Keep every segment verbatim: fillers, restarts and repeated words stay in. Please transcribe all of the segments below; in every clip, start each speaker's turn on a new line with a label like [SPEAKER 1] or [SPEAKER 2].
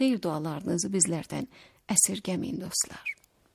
[SPEAKER 1] Xeyir dualarınızı bizlərdən əsirgəməyin dostlar.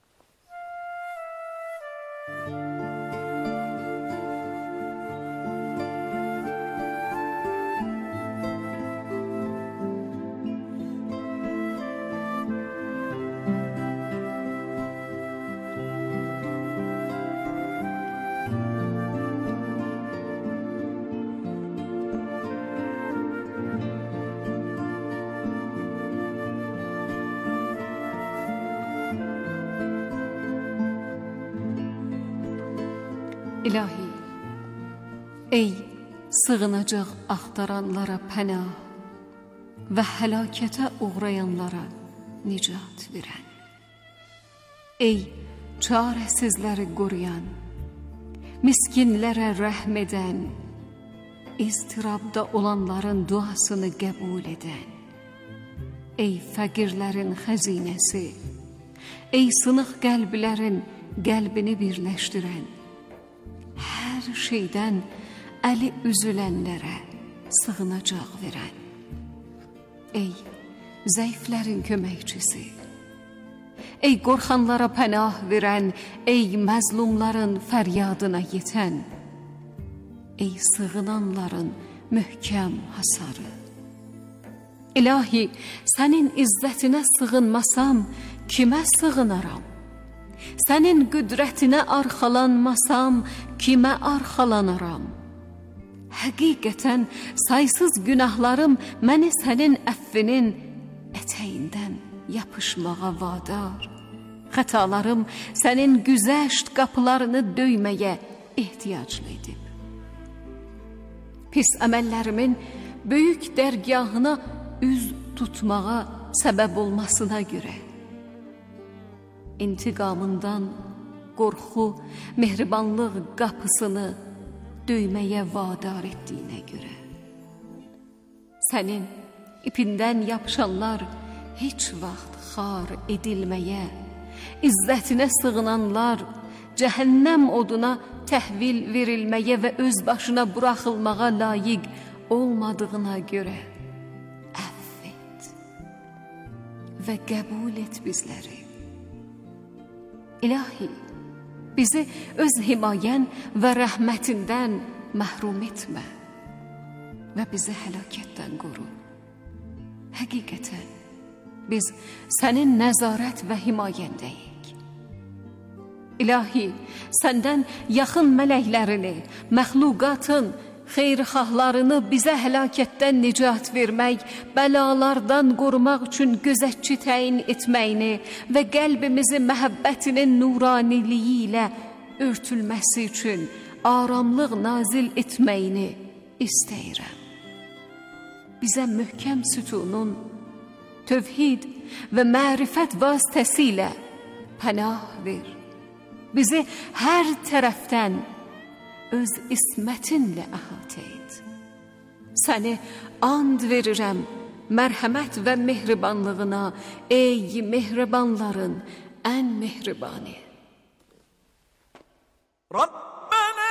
[SPEAKER 1] İlahi, ey sığınacaq axtaranlara pənah və həlakətə uğrayanlara nicat verən. Ey çarəsizləri qoruyan, miskinlərə rəhm edən, iztirabda olanların duasını qəbul edən. Ey fəqirlərin xəzinəsi, ey sınıq qəlblərin qəlbini birləşdirən, hər şeydən əli üzülənlərə sığınacaq verən. Ey zəiflərin köməkçisi, ey qorxanlara pənah verən, ey məzlumların fəryadına yetən, ey sığınanların möhkəm hasarı. İlahi, sənin izzətinə sığınmasam, kimə sığınaram? Sənin qüdrətinə arxalanmasam, kimə arxalanaram? Həqiqətən saysız günahlarım məni sənin əffinin ətəyindən yapışmağa vadar. Xətalarım sənin güzəşt qapılarını döyməyə ehtiyaclı edib. Pis əməllərimin böyük dərgahına üz tutmağa səbəb olmasına görə, intiqamından qorxu, mehribanlıq qapısını döyməyə vadar etdiyinə görə, sənin ipindən yapışanlar heç vaxt xar edilməyə, izzətinə sığınanlar cəhənnəm oduna təhvil verilməyə və öz başına buraxılmağa layiq olmadığına görə əff et və qəbul et bizləri. İlahi, bizi öz himayən və rəhmətindən məhrum etmə və bizi həlakətdən qoru. Həqiqətən, biz sənin nəzarət və himayəndəyik. İlahi, səndən yaxın mələklərini, məxluqatın xeyrxahlarını bizə həlakətdən nicat vermək, bəlalardan qorumaq üçün gözətçi təyin etməyini və qəlbimizi məhəbbətinin nuraniliyi ilə örtülməsi üçün aramlıq nazil etməyini istəyirəm. Bizə möhkəm sütunun, tövhid və mərifət vasitəsilə pənah ver. Bizi hər tərəfdən öz ismətinlə əhatə et. Səni and verirəm mərhəmət və mehribanlığına, ey mehribanların ən mehribanı. Rabbana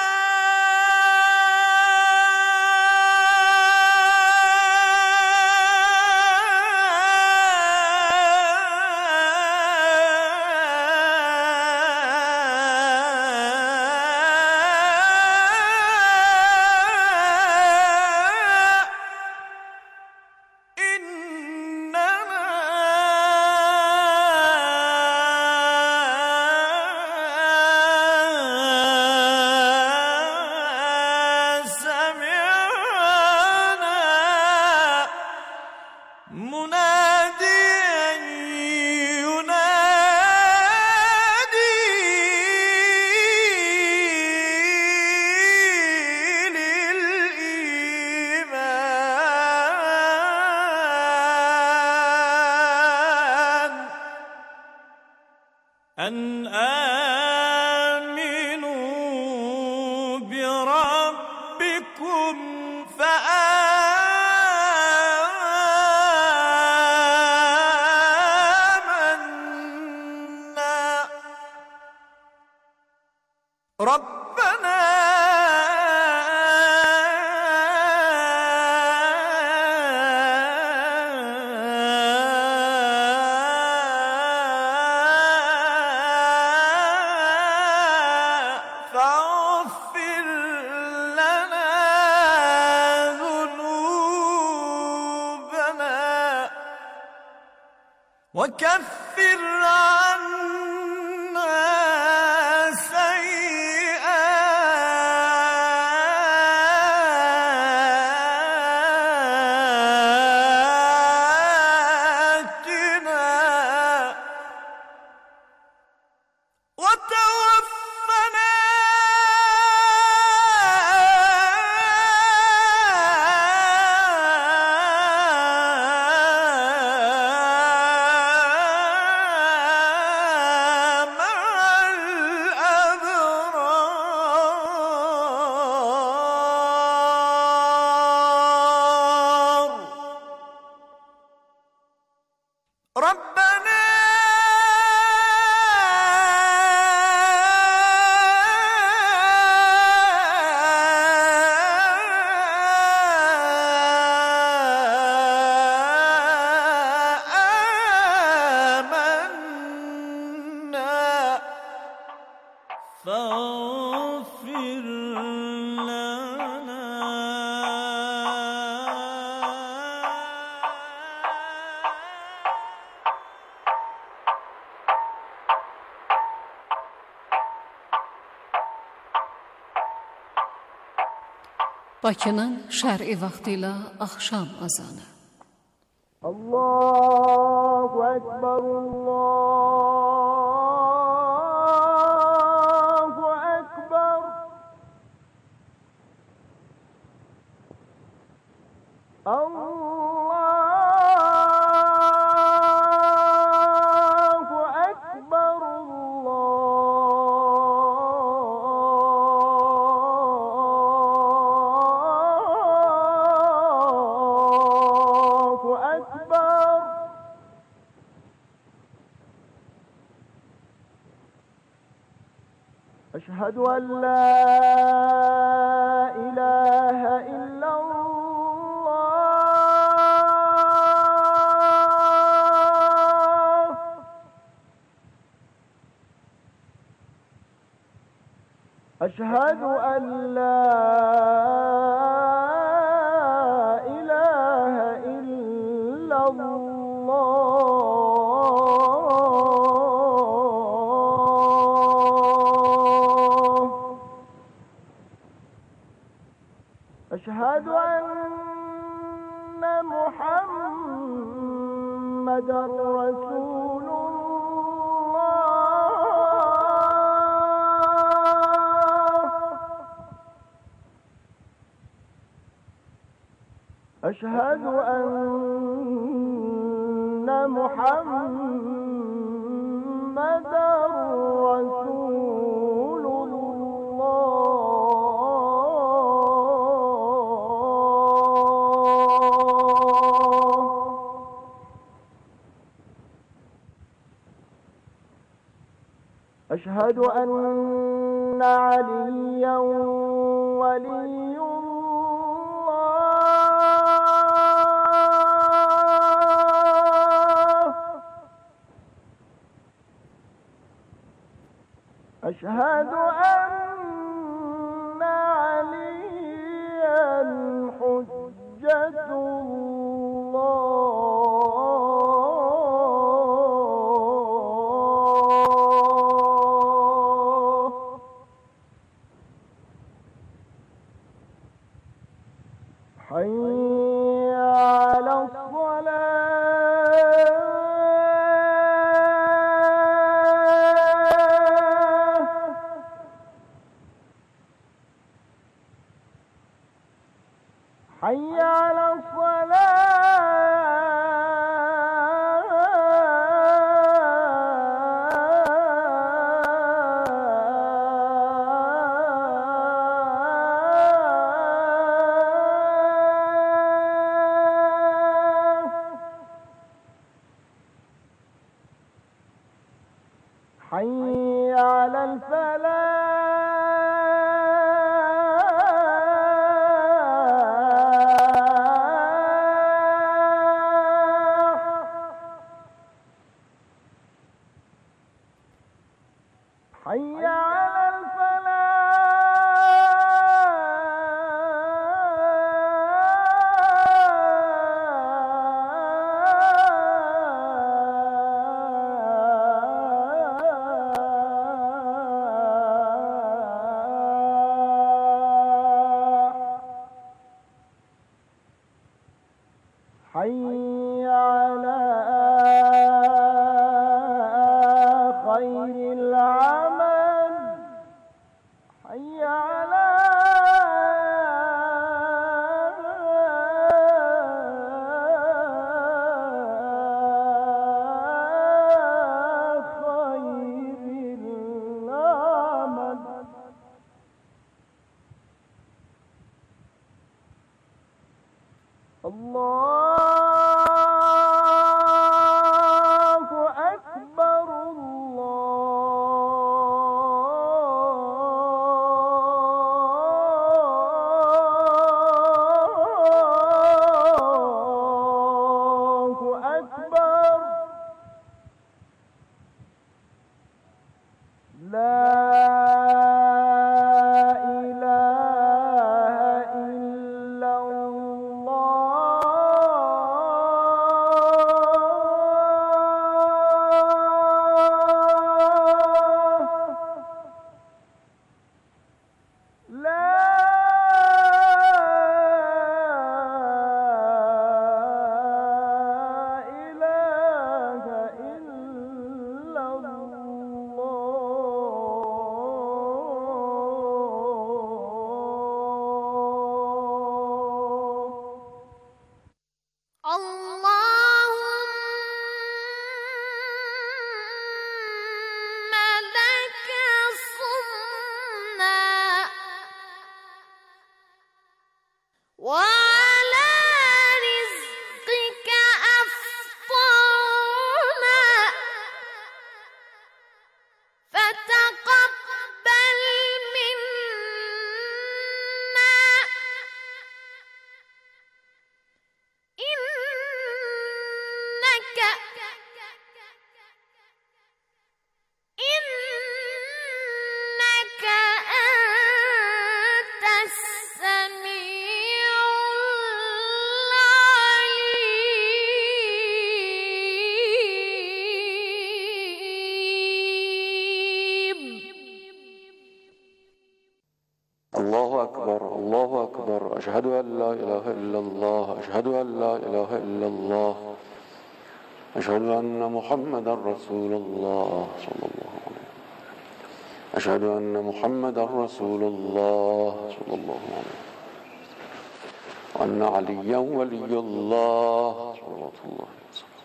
[SPEAKER 1] أن آمنوا بربكم فآمنا ربنا
[SPEAKER 2] وكفر عنا فاغفر لنا
[SPEAKER 1] Bakının şər'i vaxtıyla axşam azanı.
[SPEAKER 2] Allahu Ekber, Allahu Ekber. Allahu Ekber, Allahu Ekber. أشهد أن لا إله إلا الله. أشهد أن لا إله إلا الله. أشهد أن محمدًا رسول الله. أشهد أن محمدًا رسول أشهد أن عليا ولي الله. أشهد أن عليا حجة الله. حي على الصلاة. حي على حي على الفلاح. حي على الفلاح. أكبر لا
[SPEAKER 3] الله أكبر الله أكبر أشهد أن لا إله إلا الله أشهد أن لا إله إلا الله أشهد أن محمدا رسول الله صلى الله عليه وسلم أشهد أن محمدا رسول الله صلى الله عليه وسلم وأن عليا ولي الله صلى الله عليه وسلم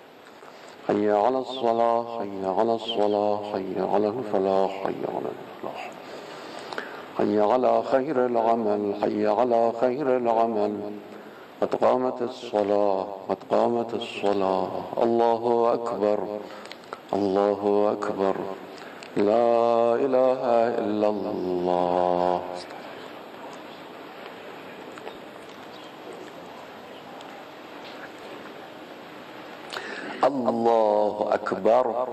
[SPEAKER 3] حي على الصلاة حي على الصلاة حي على الفلاح حي على الفلاح حي على خير العمل حي على خير العمل قد قامت الصلاة قد قامت الصلاة الله أكبر الله أكبر لا إله إلا الله الله أكبر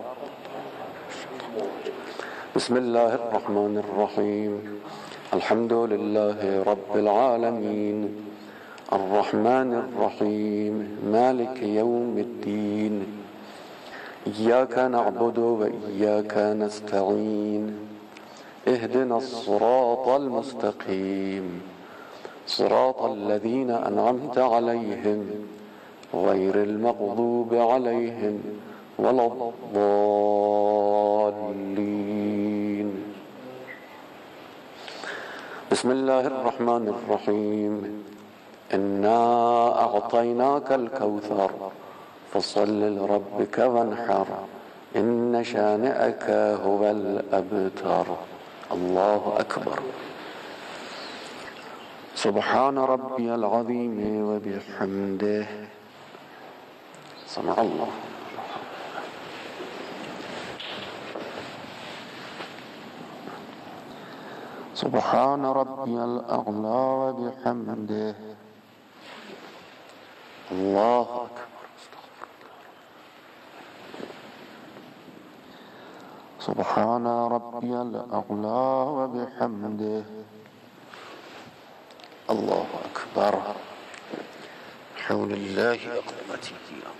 [SPEAKER 3] بسم الله الرحمن الرحيم الحمد لله رب العالمين الرحمن الرحيم مالك يوم الدين إياك نعبد وإياك نستعين اهدنا الصراط المستقيم صراط الذين أنعمت عليهم غير المغضوب عليهم ولا الضالين بسم الله الرحمن الرحيم إنا أعطيناك الكوثر فصل لربك وانحر إن شانئك هو الأبتر الله أكبر سبحان ربي العظيم وبحمده سمع الله سبحان ربي الأعلى وبحمده الله أكبر سبحان ربي الأعلى وبحمده الله أكبر حول الله أقوتي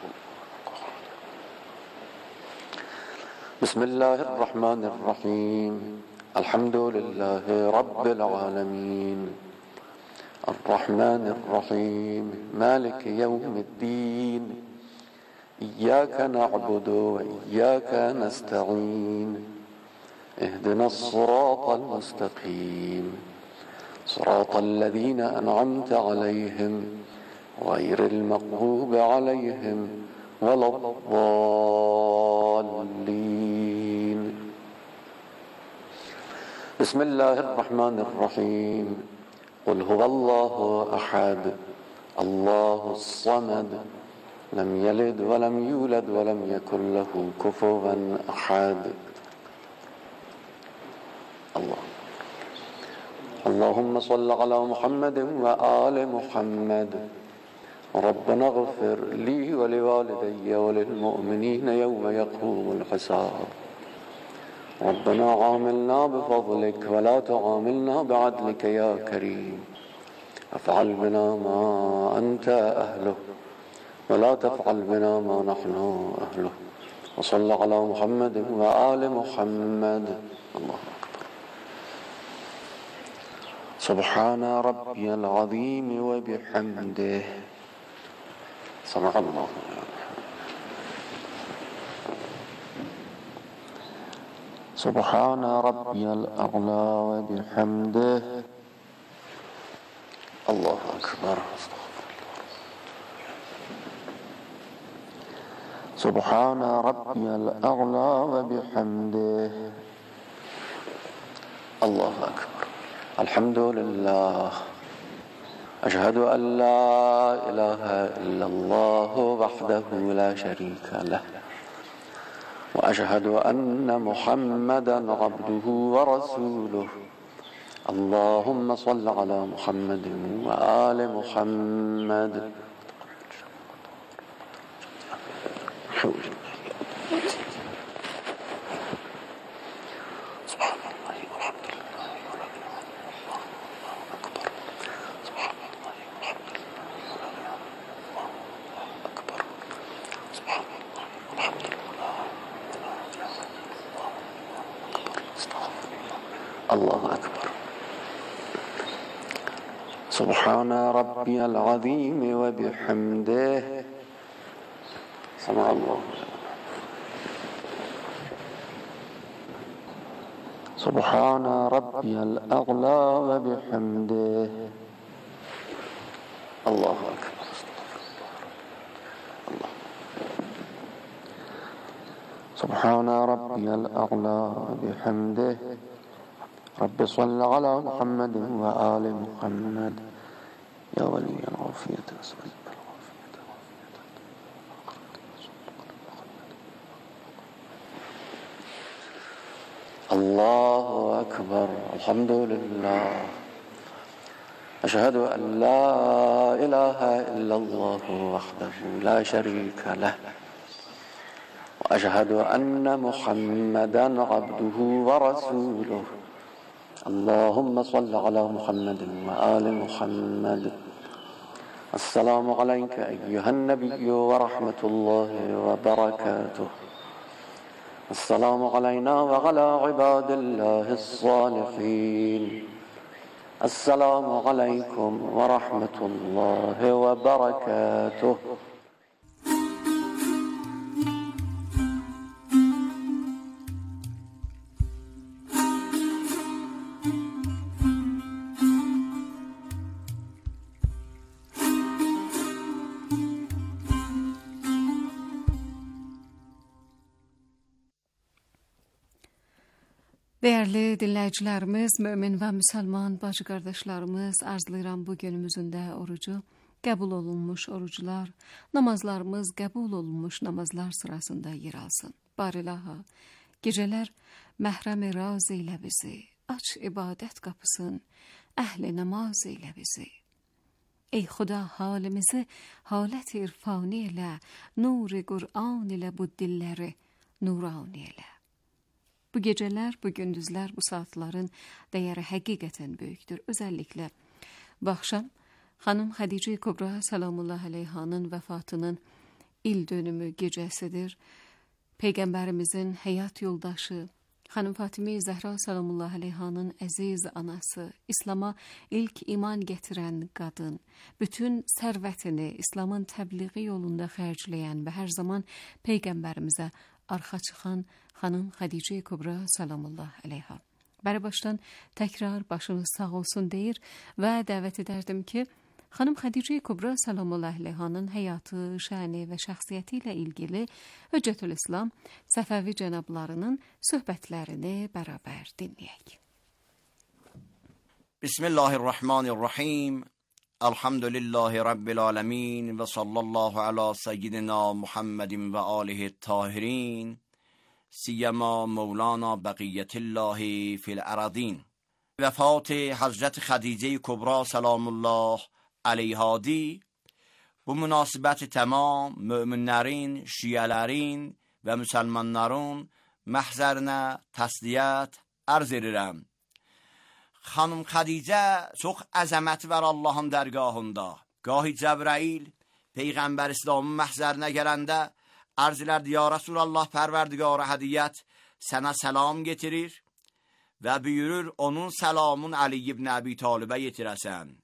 [SPEAKER 3] بسم الله الرحمن الرحيم الحمد لله رب العالمين الرحمن الرحيم مالك يوم الدين إياك نعبد وإياك نستعين اهدنا الصراط المستقيم صراط الذين أنعمت عليهم غير المغضوب عليهم ولا الضالين بسم الله الرحمن الرحيم قل هو الله أحد الله الصمد لم يلد ولم يولد ولم يكن له كفوا أحد الله اللهم صل على محمد وآل محمد ربنا اغفر لي ولوالدي وللمؤمنين يوم يقوم الحساب ربنا عاملنا بفضلك ولا تعاملنا بعدلك يا كريم افعل بنا ما أنت أهله ولا تفعل بنا ما نحن أهله وصلى على محمد وآل محمد. الله أكبر. سبحان ربي العظيم وبحمده. سمع الله. سبحان ربي الأعلى وبحمده. الله أكبر. سبحان ربي الأعلى وبحمده. الله أكبر. الحمد لله. أشهد أن لا إله إلا الله وحده لا شريك له وأشهد أن محمدا عبده ورسوله. اللهم صل على محمد وآل محمد. سبحان الله والحمد لله ولا إله إلا الله والله أكبر. سبحان الله والحمد لله ولا إله إلا الله والله أكبر. سبحان الله والحمد لله ولا إله إلا الله والله أكبر. استغفر الله. الله أكبر. سبحان ربي العظيم وبحمده. سمع الله. سبحان ربي الأعلى وبحمده. الله أكبر. الله. سبحان ربي الأعلى وبحمده. رب صل على محمد وآل محمد. يا ولي العافية أسألك الله أكبر. الحمد لله. أشهد أن لا إله إلا الله وحده لا شريك له وأشهد أن محمدا عبده ورسوله. اللهم صل على محمد وآل محمد. السلام عليك أيها النبي ورحمة الله وبركاته. السلام علينا وعلى عباد الله الصالحين. السلام عليكم ورحمة الله وبركاته.
[SPEAKER 1] Değerli dinləyicilərimiz, mömin və müsəlman bacı qardaşlarımız, arzulayıram bu günümüzün də orucu qəbul olunmuş orucular, namazlarımız qəbul olunmuş namazlar sırasında yer alsın. Barilaha, gecələr məhrəm-i raz eylə bizi, aç ibadət qapısın, əhl-i namaz eylə bizi. Ey Xuda, halimizi halət irfani ilə, nur-i Qur'an ilə bu dilləri nurani ilə. Bu gecələr, bu gündüzlər, bu saatların dəyəri həqiqətən böyükdür. Özəlliklə bu axşam xanım Xədicə Kubra Salamullah Aleyhanın vəfatının il dönümü gecəsidir. Peyğəmbərimizin həyat yoldaşı, xanım Fatimə Zəhra Salamullah Aleyhanın əziz anası, İslam'a ilk iman gətirən qadın, bütün sərvətini İslamın təbliği yolunda xərcləyən və hər zaman Peyğəmbərimizə arxa çıxan xanım Xədicə Kubra Salamullah Aleyha. Bəri başdan təkrar başınız sağ olsun deyir və dəvət edərdim ki, xanım Xədicə Kubra Salamullah Aleyhanın həyatı, şəni və şəxsiyyəti ilə ilgili Hüccətül İslam Səfəvi cənablarının söhbətlərini bərabər dinləyək.
[SPEAKER 4] Bismillahirrahmanirrahim. Elhamdülillahi Rabbil alemin ve sallallahu ala seyyidina Muhammedin ve alihi tahirin. سیما مولانا بقیت الله فی الارضین. وفات حضرت خدیجه کبری سلام الله علیها دی Bu münasibət tamam möminlərin, şiyələrin və müsəlmanların məhzərinə təsliyyət ərz edirəm. Xanım Xədicə çox əzəməti var Allahın dərgahında. Gahi Cəbrəil Peyğəmbər İslamın məhzərinə gələndə ərz elərdi: ya Rasulallah, Pərverdigar hədiyyət sənə səlam getirir və buyurur onun səlamın Ali ibn Əbi Talibə yetirəsən.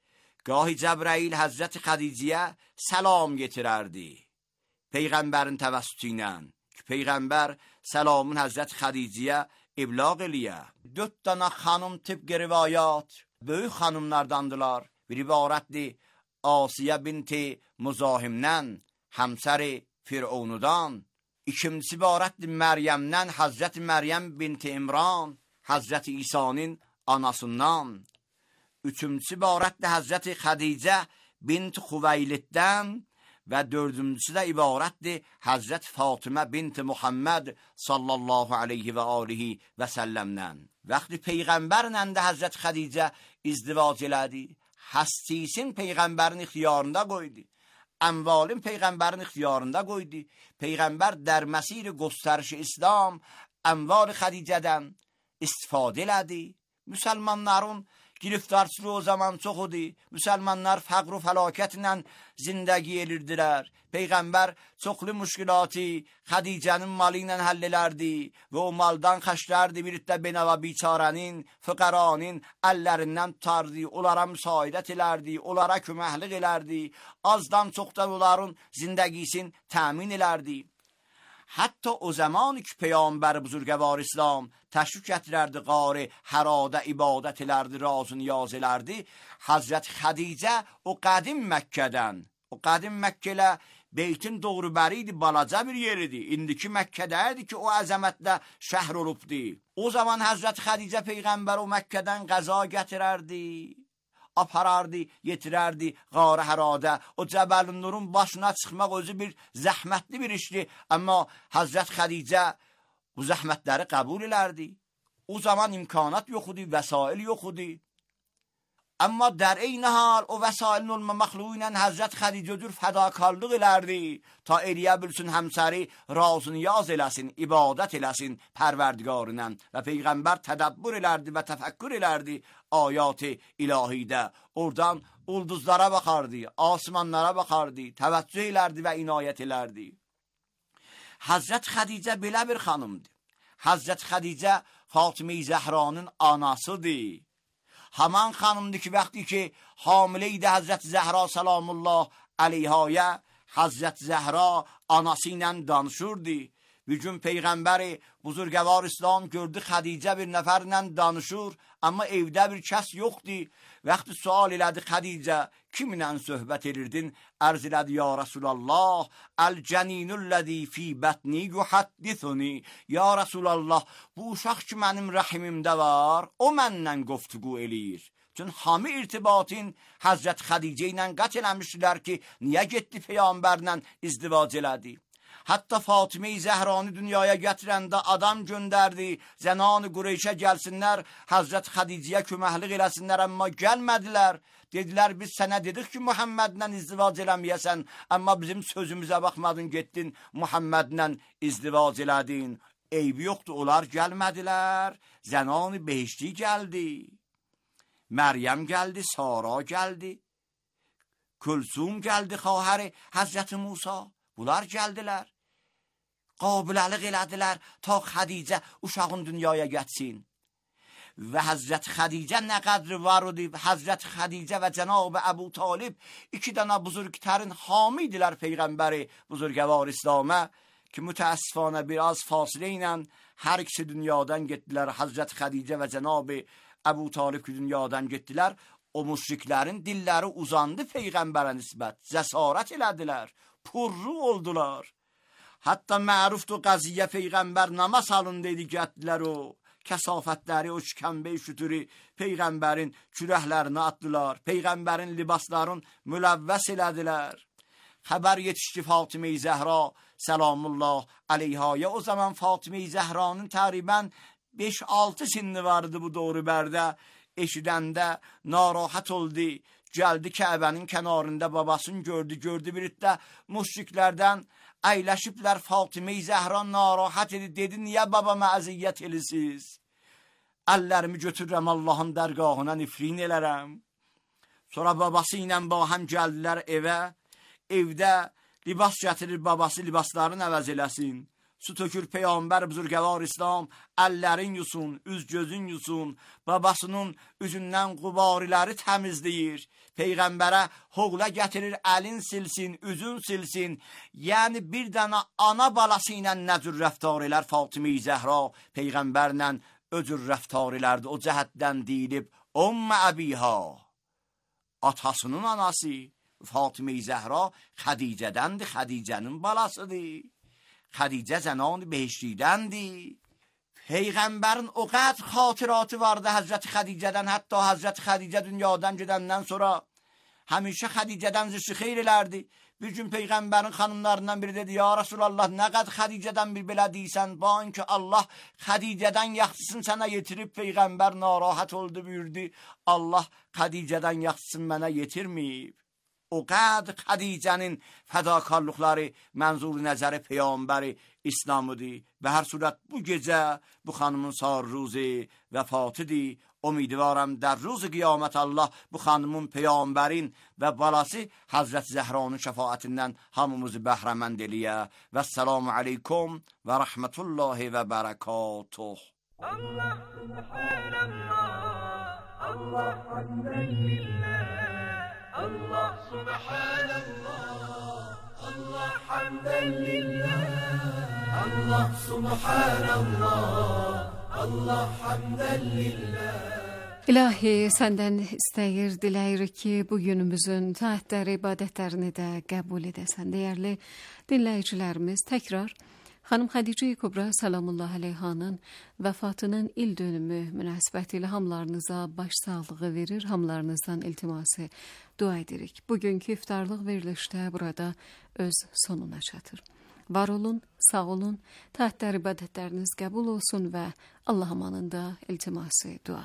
[SPEAKER 4] Gahi Cəbrəil Həzrəti Xədicəyə səlam getirərdi Peyğəmbərin təvəssütü ilə ki, Peyğəmbər səlamın Həzrəti Xədicəyə iblağ eləyə. Dörd dana xanım tıbqı rivayat böyük xanımlardandılar. Bir ibarətdir Asiyə binti Muzahimdən, həmsəri Firunudan. İkincisi ibarətdir Məryəmdən, Həzrəti Məryəm binti İmran, Həzrəti İsa'nın anasından. Üçüncüsü ibarətdir Həzrəti Xədicə binti Xuveyliddən və dördüncüsü də ibarətdir Həzrəti Fatimə binti Muhammed sallallahu aleyhi və alihi və səlləmdən. Vaxtı Peyğəmbərlə də Həzrəti Xədicə izdivac elədi. Həstisin Peyğəmbərin ixtiyarında qoydu. Əmvalin Peyğəmbərin ixtiyarında qoydu. Peyğəmbər در مسیر göstəriş İslam əmval Xədicədən istifadə elədi. Müsəlmanların giriftarçılığı o zaman çox idi. Müsəlmanlar fəqr və fəlakətlə zindəgi edirdilər. Peyğəmbər çoxlu müşkilatı Xədicənin malı ilə həll elərdi və o maldan xəşlərdi. Bir də benava biçarənin, fıqaranın əllərindən tutardı, onlara müsaidət elərdi, onlara köməklik elərdi. Azdan çoxdan onların zindəgisini təmin elərdi. Hətta o zaman ki Peyğəmbər buzurgəvar İslam təşrif gətirərdi, qari hərada ibadət elərdi, razı niyaz elərdi. Həzrət Xədicə o qədim Məkkədən, o qədim Məkkələ beytin doğru bəriydi, balaca bir yeridir. İndiki Məkkədəydi ki o əzəmətlə şəhər olubdi. O zaman Həzrət Xədicə Peyğəmbər o Məkkədən qəza gətirərdi, aparardı, yetirərdi qara hərada. O Cəbəl-i Nurun başına çıxmaq özü bir zəhmətli bir işdir. Amma Həzrət Xədicə bu zəhmətləri qəbul elərdi. O zaman imkanat yox idi, vəsail yox idi. Amma در eyni hal o vəsailin olmamaklığı ilə Həzrət Xədicə cür fədakarlıq elərdi ta eləyə bilsin həmsəri razı niyaz eləsin, ibadət eləsin Pərverdigarına. Və Peyğəmbər tədəbbür elərdi və təfəkkür elərdi ayat-ı ilahidə. Oradan ulduzlara baxardı, asmanlara baxardı, təvəccüh elərdi və inayət elərdi. Həzrət Xədicə belə bir xanımdır. Həzrət Xədicə Fatimə-i Zəhranın anasıdır. Haman xanımdır ki vəxti ki hamileydi Həzrət Zəhra salamullah aleyhaya, Həzrət Zəhra anası ilə danışırdı. Bir gün Peyğəmbəri buzurgəvar İslam gördü Xədicə bir nəfərlə danışır, amma evdə bir kəs yoxdur. Vaxtı sual elədi Xədicə, kiminlə söhbət edirdin? Ərz elədi: ya Rasulallah, əl-cəninulləzi fi bətni yuhaddithuni. Ya Rasulallah, bu uşaq ki mənim rəhimimdə var, o mənlə qoftugу eləyir. Çünki hamı irtibatın Həzrət Xədicə ilə qət eləmişdilər ki, niyə getdi Peyğəmbərlə izdivac elədi? Hətta Fatimə-i Zəhranı dünyaya gətirəndə adam göndərdi, zənanı Qureyşə gəlsinlər, Həzrət Xədicəyə köməklik eləsinlər, amma gəlmədilər. Dedilər, biz sənə dedik ki, Muhammedlə izdivac eləməyəsən, amma bizim sözümüzə baxmadın, getdin, Muhammedlə izdivac elədin. Eybi yoxdur, onlar gəlmədilər. Zənanı behişti gəldi. Məryəm gəldi, Sara gəldi. Külsum gəldi, xahəri Həzrət Musa. Bunlar gəldilər, qabiləlik elədilər ta Xədicə uşağın dünyaya getsin. Və Həzrət Xədicə nə qədri var idi? Həzrət Xədicə və Cənab-ı Əbu Talib iki dana buzurgtərin hamidilər Peyğəmbəri buzurgəvar İslam'a ki mütəəssifanə biraz fasilə ilə hər ikisi dünyadan getdilər. Həzrət Xədicə və Cənab-ı Əbu Talib ki dünyadan getdilər. O müşriklərin dilləri uzandı Peyğəmbərə nisbət, cəsarət elədilər. Purru oldular. Hatta mərufdur qaziyə Peyğəmbər namaz alın dedi, getdilər o kəsafətləri, o şikəmbə şütürü Peyğəmbərin kürəklərinə atdılar. Peyğəmbərin libaslarını müləvvəs elədilər. Xəbər yetişdi Fatimə-i Zəhra salamullah aleyhaya. O zaman Fatimə-i Zəhranın təqribən beş altı sinni vardı bu doğru bərdə. Eşidəndə narahat oldu. Gəldi Kəbənin kənarında babasını gördü, gördü bir də müşriklərdən əyləşiblər. Fatıma-i Zəhra narahat idi, dedi niyə babama əziyyət elisiz? Əllərimi götürürəm Allahın dərgahına nifrin elərəm. Sonra babası ilə ba həm gəldilər evə. Evdə libas gətirir, babası libaslarını əvəz eləsin. Su tökür Peyğəmbər buzurgəvar İslam, əllərin yusun, üz gözün yusun, babasının üzündən qubariləri təmizləyir. Peyğəmbərə hoğla gətirir, əlin silsin, üzün silsin. Yəni bir dənə ana balası ilə nəcür rəftar elər Fatıma-i Zəhra, Peyğəmbərlə öcür rəftar elərdi. O cəhətdən deyilib, Ümmə Əbiha, atasının anası Fatıma-i Zəhra Xədicədəndir, Xədicənin balasıdır. Xədicə zənanı behiştidəndir. Peyğəmbərin o qədər xatıratı vardı Həzrəti Xədicədən, hətta Həzrəti Xədicə dünyadan gedəndən sonra həmişə Xədicədən zikr xeyr elərdi. Bir gün Peyğəmbərin xanımlarından biri dedi, ya Rasulallah, nə qədər Xədicədən bir belə deysən, bax ki Allah Xədicədən yaxşısını sənə yetirib. Peyğəmbər narahat oldu, buyurdu, Allah Xədicədən yaxşısını mənə yetirməyib. O qədər Xədicənin fədakarlıqları mənzur nəzəri Peyğəmbəri İslamıdır. Və hər surət bu gecə bu xanımın sar ruzi vəfatıdır. Umidivaram در روز qiyamət Allah bu xanımın, Peyğəmbərin və balası Həzrət Zəhranın şəfaətindən hamımızı bəhrəmənd eləyə. Və səlamu aleykum və rəhmətullahi və bərəkatuh. Allah subhanallah, Allah hamdən lillah, Allah subhanallah, Allah hamdən lillah, Allah subhanallah, Allah hamdən lillah.
[SPEAKER 1] İlahi, səndən istəyir, diləyirik ki, bugünümüzün taatları, ibadətlərini də qəbul edəsən. Dəyərli dinləyicilərimiz, təkrar Xanım Xədicə Kubra Salamullah Aleyhanın vəfatının il dönümü münasibətilə hamlarınıza başsağlığı verir, hamlarınızdan iltiması dua edirik. Bugünkü iftarlıq verilişdə burada öz sonuna çatır. Var olun, sağ olun, taatlar, ibadətləriniz qəbul olsun və Allah amanında iltiması dua.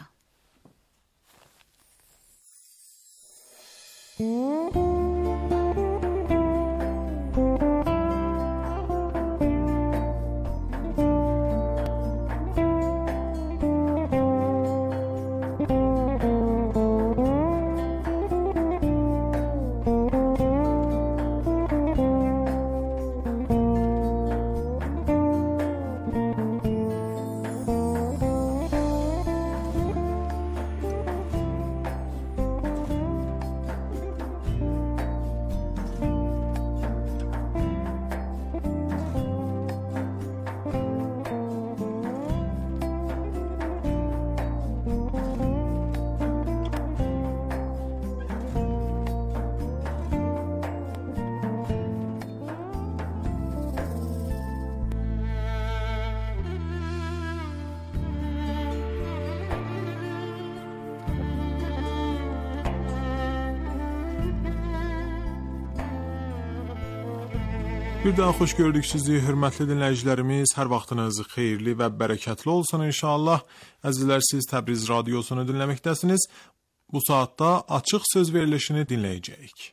[SPEAKER 5] Bir daha xoş gördük sizi, hörmətli dinləyicilərimiz. Hər vaxtınız xeyirli və bərəkətli olsun inşallah. Əzizlər, siz Təbriz Radiosunu dinləməkdəsiniz. Bu saatda açıq söz verilişini dinləyəcəyik.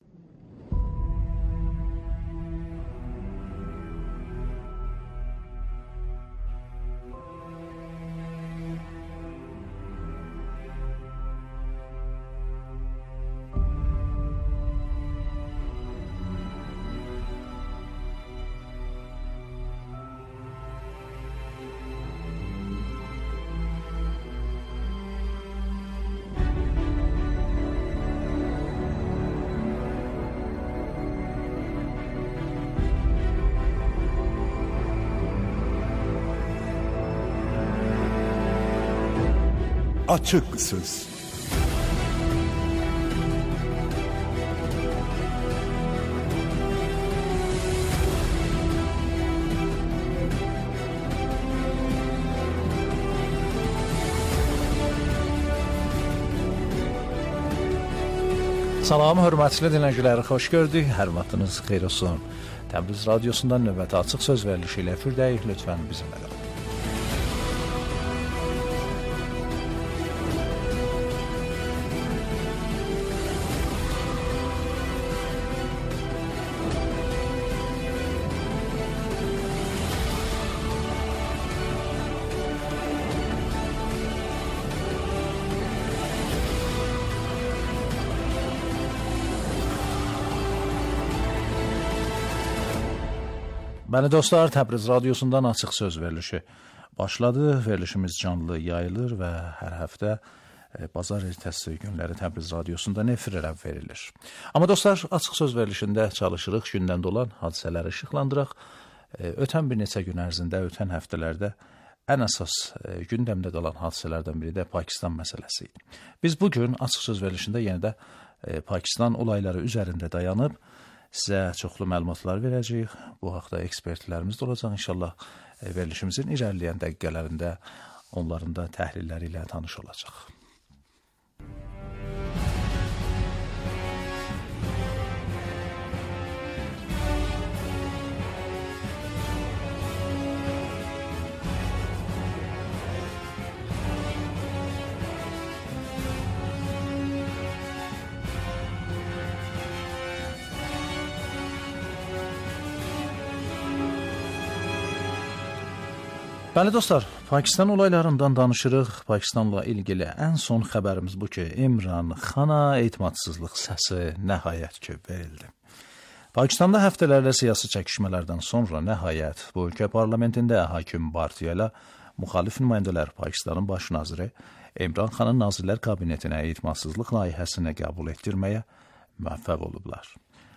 [SPEAKER 6] Açık Söz.
[SPEAKER 7] Salam, hörmətli dinləyiciləri, xoş gördük. Hər vaxtınız xeyir olsun. Təbriz Radiosundan növbəti açıq söz verilişi ilə efirdəyik. Lütfən bizimlə qalın. Bəli dostlar, Təbriz radiosundan açıq söz verilişi başladı. Verilişimiz canlı yayılır və hər həftə e, bazar ertəsi günləri Təbriz radiosundan efirə verilir. Amma dostlar, açıq söz verilişində çalışırıq gündəmdə olan hadisələri işıqlandıraq. E, ötən bir neçə gün ərzində, ötən həftələrdə ən əsas e, gündəmdə qalan hadisələrdən biri də Pakistan məsələsi idi. Biz bugün açıq söz verilişində yenə də e, Pakistan olayları üzərində dayanıb sizə çoxlu məlumatlar verəcəyik. Bu haqda ekspertlərimiz də olacaq. İnşallah e, verilişimizin irəliləyən dəqiqələrində onların da təhlilləri ilə tanış olacaq. Bəli dostlar, Pakistan olaylarından danışırıq. Pakistanla ilgili ən son xəbərimiz bu ki, İmran Xana etimadsızlıq səsi nəhayət ki verildi. Pakistanda həftələrlə siyasi çəkişmələrdən sonra nəhayət bu ölkə parlamentində hakim partiya ilə müxalif nümayəndələr Pakistanın baş naziri İmran Xanın Nazirlər Kabinetinə etimadsızlıq layihəsini qəbul etdirməyə müvəffəq olublar.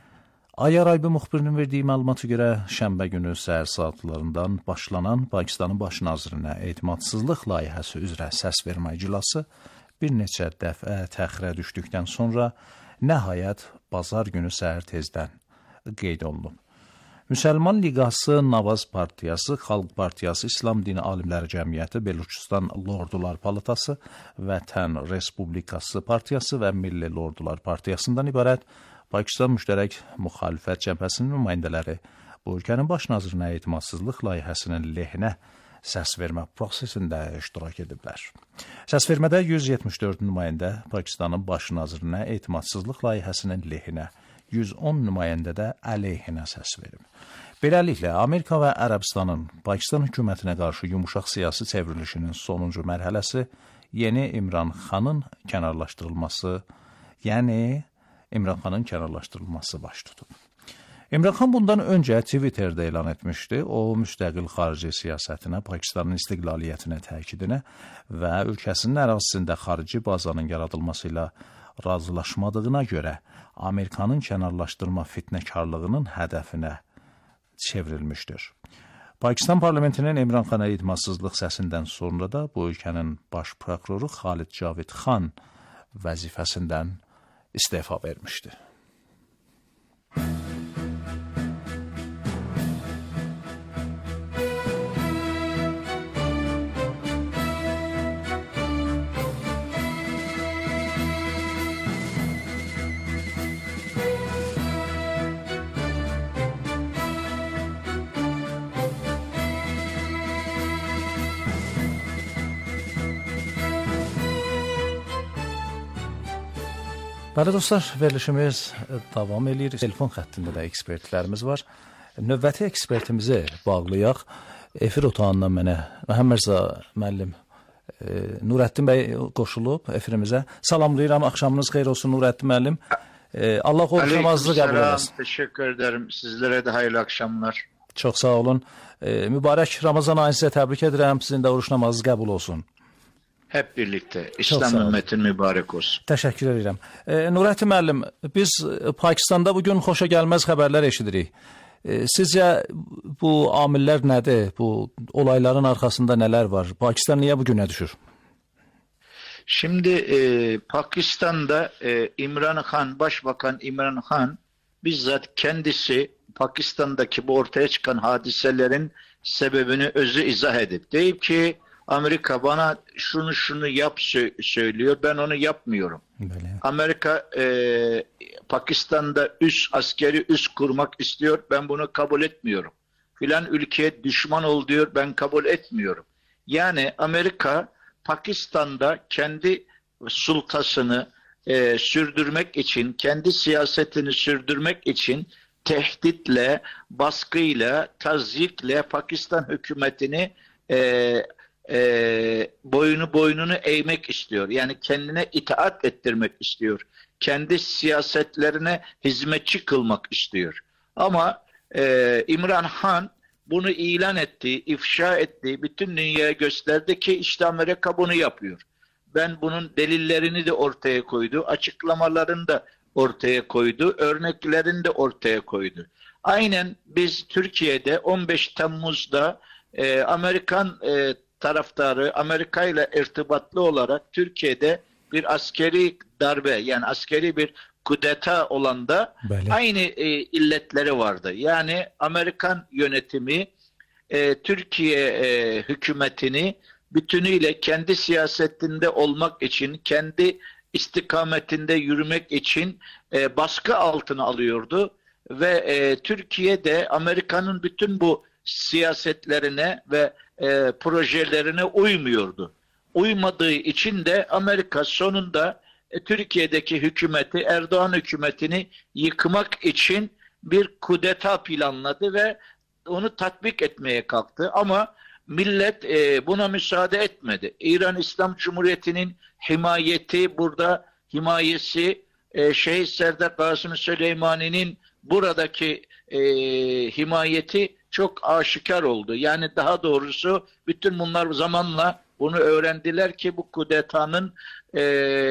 [SPEAKER 7] Ayar Aybi müxbirinin verdiyi məlumata görə şənbə günü səhər saatlarından başlanan Pakistanın baş nazirinə etimadsızlıq layihəsi üzrə səs vermə iclası bir neçə dəfə təxirə düşdükdən sonra nəhayət bazar günü səhər tezdən qeyd olunub. Müsəlman Liqası, Navaz Partiyası, Xalq Partiyası, İslam Dini Alimləri Cəmiyyəti, Beluçistan Lordular Palatası, Vətən Respublikası Partiyası və Milli Lordular Partiyasından ibarət Pakistan müştərək müxalifət cəbhəsinin nümayəndələri bu ölkənin baş nazirinə etimadsızlıq layihəsinin lehinə səs vermə prosesində iştirak ediblər. Səsvermədə yüz yetmiş dörd nümayəndə Pakistanın baş nazirinə etimadsızlıq layihəsinin lehinə, yüz on nümayəndə də əleyhinə səs verib. Beləliklə, Amerika və Ərəbistanın Pakistan hökumətinə qarşı yumuşaq siyasi çevrilişinin sonuncu mərhələsi yeni İmran Xanın kənarlaşdırılması, yəni İmran Xanın kənarlaşdırılması baş tutub. İmran Xan bundan öncə Twitterdə elan etmişdi. O, müstəqil xarici siyasətinə, Pakistanın istiqlaliyyətinə, təkidinə və ölkəsinin ərazisində xarici bazanın yaradılması ilə razılaşmadığına görə Amerikanın kənarlaşdırma fitnəkarlığının hədəfinə çevrilmişdir. Pakistan parlamentinin İmran Xana etimadsızlıq səsindən sonra da bu ölkənin baş prokuroru Xalid Cavid Xan vəzifəsindən istefa vermişdi. Bəli dostlar, verilişimiz davam edir. Telefon xəttində də ekspertlərimiz var. Növbəti ekspertimizi bağlayaq. Efir otağından mənə Məhəmməd Rza müəllim e, Nurəddin bəy qoşulub efirimizə. Salamlayıram, axşamınız xeyir olsun Nurəddin müəllim. E, Allah oruçlamazlığı qəbul etsin.
[SPEAKER 8] Teşekkür ederim. Sizlere de hayırlı akşamlar.
[SPEAKER 7] Çox sağ olun. E, mübarək Ramazan ayını sizə təbrik edirəm. Sizin də oruç namazınız qəbul olsun.
[SPEAKER 8] Hep birlikte. İslam ümmetin mübarek olsun.
[SPEAKER 7] Təşəkkür edirəm. E, Nurəddin müəllim, biz Pakistanda bugün xoşa gəlməz xəbərlər eşidirik. E, sizcə bu amillər nədir? Bu olayların arxasında nələr var? Pakistan niyə bu günə düşür?
[SPEAKER 8] Şimdi e, Pakistan'da e, İmran Khan, Başbakan İmran Khan bizzat kendisi Pakistan'daki bu ortaya çıkan hadiselerin sebebini özü izah edip deyip ki Amerika bana şunu şunu yap söylüyor, ben onu yapmıyorum. Böyle. Amerika e, Pakistan'da üs askeri üs kurmak istiyor, ben bunu kabul etmiyorum. Filan ülkeye düşman ol diyor, ben kabul etmiyorum. Yani Amerika Pakistan'da kendi sultasını e, sürdürmek için, kendi siyasetini sürdürmek için tehditle, baskıyla, tazyikle Pakistan hükümetini e, E, boyunu boynunu eğmek istiyor. Yani kendine itaat ettirmek istiyor. Kendi siyasetlerine hizmetçi kılmak istiyor. Ama e, İmran Khan bunu ilan etti, ifşa etti, bütün dünyaya gösterdi ki işte Amerika bunu yapıyor. Ben bunun delillerini de ortaya koydu, açıklamalarını da ortaya koydu, örneklerini de ortaya koydu. Aynen biz Türkiye'de on beş Temmuz'da e, Amerikan e, taraftarı, Amerika ile irtibatlı olarak Türkiye'de bir askeri darbe, yani askeri bir kudeta olanda
[SPEAKER 7] Bəli.
[SPEAKER 8] aynı e, illetleri vardı. Yani Amerikan yönetimi e, Türkiye e, hükümetini bütünüyle kendi siyasetinde olmak için, kendi istikametinde yürümek için e, baskı altına alıyordu ve e, Türkiye'de Amerika'nın bütün bu siyasetlerine ve e, projelerine uymuyordu. Uymadığı için de Amerika sonunda e, Türkiye'deki hükümeti, Erdoğan hükümetini yıkmak için bir kudeta planladı ve onu tatbik etmeye kalktı. Ama millet e, buna müsaade etmedi. İran İslam Cumhuriyeti'nin himayeti, burada himayesi, e, Şeyh Serdar Kasım Süleymani'nin buradaki e, himayeti çok aşikar oldu. Yani daha doğrusu bütün bunlar zamanla bunu öğrendiler ki bu kudetanın e,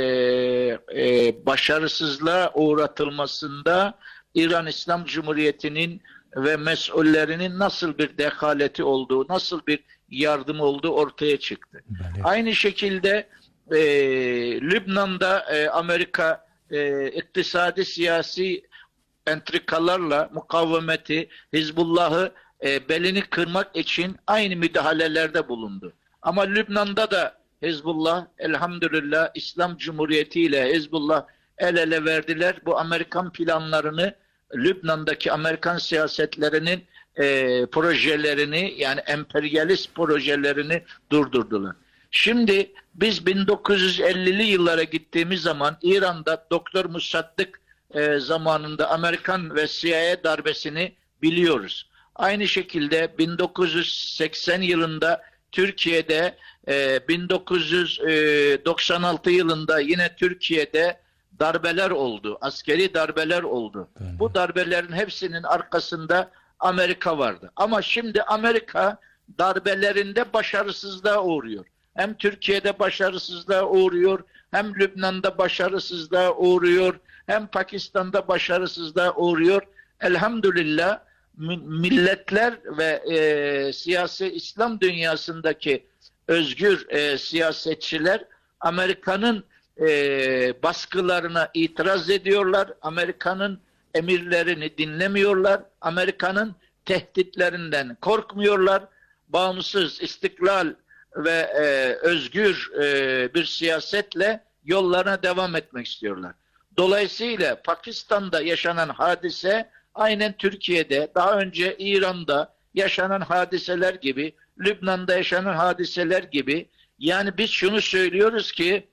[SPEAKER 8] e, başarısızlığa uğratılmasında İran İslam Cumhuriyeti'nin ve mesullerinin nasıl bir dehaleti olduğu, nasıl bir yardım olduğu ortaya çıktı.
[SPEAKER 7] Bəli.
[SPEAKER 8] Aynı şekilde e, Lübnan'da e, Amerika e, iktisadi siyasi entrikalarla mukavemeti, Hizbullah'ı e, belini kırmak için aynı müdahalelerde bulundu. Ama Lübnan'da da Hizbullah, elhamdülillah İslam Cumhuriyeti ile Hizbullah el ele verdiler. Bu Amerikan planlarını, Lübnan'daki Amerikan siyasetlerinin e, projelerini, yani emperyalist projelerini durdurdular. Şimdi biz bin dokuz yüz ellili yıllara gittiğimiz zaman İran'da Doktor Musaddık e, zamanında Amerikan ve C I A darbesini biliyoruz. Aynı şekilde bin dokuz yüz seksen yılında Türkiye'de, e, bin dokuz yüz doksan altı yılında yine Türkiye'de darbeler oldu. Askeri darbeler oldu.
[SPEAKER 7] Evet.
[SPEAKER 8] Bu darbelerin hepsinin arkasında Amerika vardı. Ama şimdi Amerika darbelerinde başarısızlığa uğruyor. Hem Türkiye'de başarısızlığa uğruyor, hem Lübnan'da başarısızlığa uğruyor, hem Pakistan'da başarısızlığa uğruyor. Elhamdülillah milletler ve e, siyasi İslam dünyasındaki özgür e, siyasetçiler Amerika'nın e, baskılarına itiraz ediyorlar. Amerika'nın emirlerini dinlemiyorlar. Amerika'nın tehditlerinden korkmuyorlar. Bağımsız, istiklal ve e, özgür e, bir siyasetle yollarına devam etmek istiyorlar. Dolayısıyla Pakistan'da yaşanan hadise aynen Türkiye'de, daha önce İran'da yaşanan hadiseler gibi, Lübnan'da yaşanan hadiseler gibi, yani biz şunu söylüyoruz ki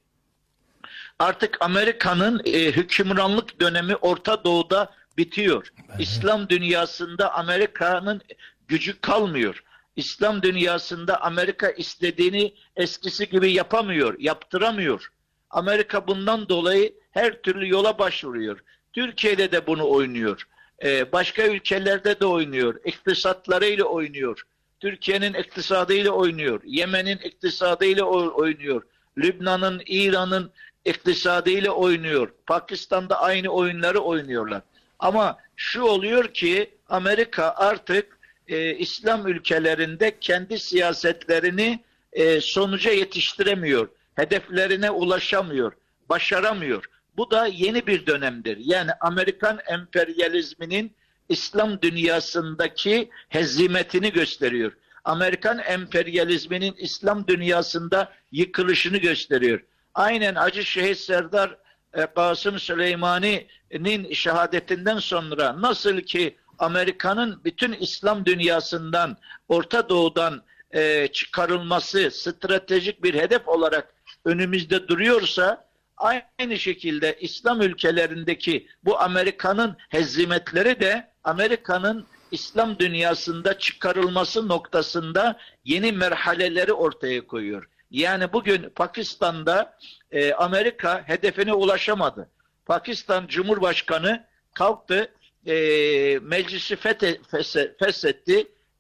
[SPEAKER 8] artık Amerika'nın e, hükümranlık dönemi Orta Doğu'da bitiyor. Evet. İslam dünyasında Amerika'nın gücü kalmıyor. İslam dünyasında Amerika istediğini eskisi gibi yapamıyor, yaptıramıyor. Amerika bundan dolayı her türlü yola başvuruyor. Türkiye'de de bunu oynuyor. Ee, başka ülkelerde de oynuyor. İktisatlarıyla oynuyor. Türkiye'nin iktisadıyla oynuyor. Yemen'in iktisadıyla oynuyor. Lübnan'ın, İran'ın iktisadıyla oynuyor. Pakistan'da aynı oyunları oynuyorlar. Ama şu oluyor ki Amerika artık e, İslam ülkelerinde kendi siyasetlerini e, sonuca yetiştiremiyor. Hedeflerine ulaşamıyor. Başaramıyor. Bu da yeni bir dönemdir. Yani Amerikan emperyalizminin İslam dünyasındaki hezimetini gösteriyor. Amerikan emperyalizminin İslam dünyasında yıkılışını gösteriyor. Aynen Hacı Şeyh Serdar e, Kasım Süleymani'nin şehadetinden sonra nasıl ki Amerika'nın bütün İslam dünyasından, Orta Doğu'dan e, çıkarılması stratejik bir hedef olarak önümüzde duruyorsa, aynı şekilde İslam ülkelerindeki bu Amerika'nın hezimetleri de Amerika'nın İslam dünyasında çıkarılması noktasında yeni merhaleleri ortaya koyuyor. Yani bugün Pakistan'da e, Amerika hedefine ulaşamadı. Pakistan Cumhurbaşkanı kalktı, e, meclisi fethe, feshetti,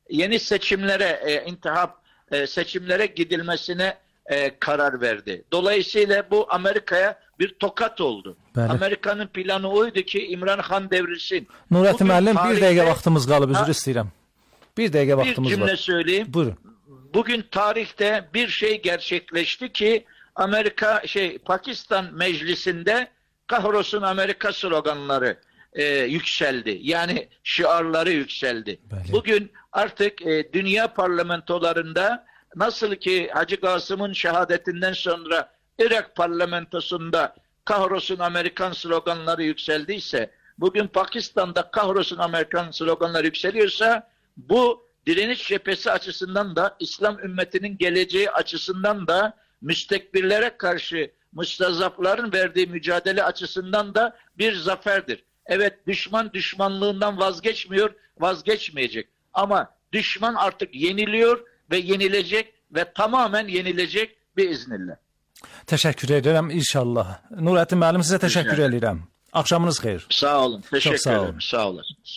[SPEAKER 8] yeni seçimlere, e, intihap e, seçimlere gidilmesine e, karar verdi. Dolayısıyla bu Amerika'ya bir tokat oldu.
[SPEAKER 7] Bəli.
[SPEAKER 8] Amerika'nın planı oydu ki İmran Xan devrilsin.
[SPEAKER 7] Nurəddin müəllim, bir
[SPEAKER 8] tarihte,
[SPEAKER 7] dəqiqə vaxtımız qalıb, üzr
[SPEAKER 8] Ha,
[SPEAKER 7] istəyirəm. Bir dəqiqə vaxtımız
[SPEAKER 8] bir cümle
[SPEAKER 7] var.
[SPEAKER 8] söyleyeyim.
[SPEAKER 7] Buyurun.
[SPEAKER 8] Bugün tarihte bir şey gerçekleşti ki Amerika şey Pakistan meclisinde kahrolsun Amerika sloganları e, yükseldi. Yani şiarları yükseldi.
[SPEAKER 7] Bəli.
[SPEAKER 8] Bugün artık e, dünya parlamentolarında nasıl ki Hacı Kasım'ın şehadetinden sonra Irak parlamentosunda kahrolsun Amerikan sloganları yükseldiyse, bugün Pakistan'da kahrolsun Amerikan sloganları yükseliyorsa, bu direniş cephesi açısından da, İslam ümmetinin geleceği açısından da, müstekbirlere karşı müstazafların verdiği mücadele açısından da bir zaferdir. Evet, düşman düşmanlığından vazgeçmiyor, vazgeçmeyecek. Ama düşman artık yeniliyor ve yenilecek ve tamamen yenilecek biiznillah.
[SPEAKER 7] Təşəkkür edirəm inşallah. Nurəddin müəllim, sizə təşəkkür edirəm. Axşamınız xeyir.
[SPEAKER 8] Sağ olun. Teşekkür
[SPEAKER 7] sağ olun.
[SPEAKER 8] ederim. Sağ olasınız.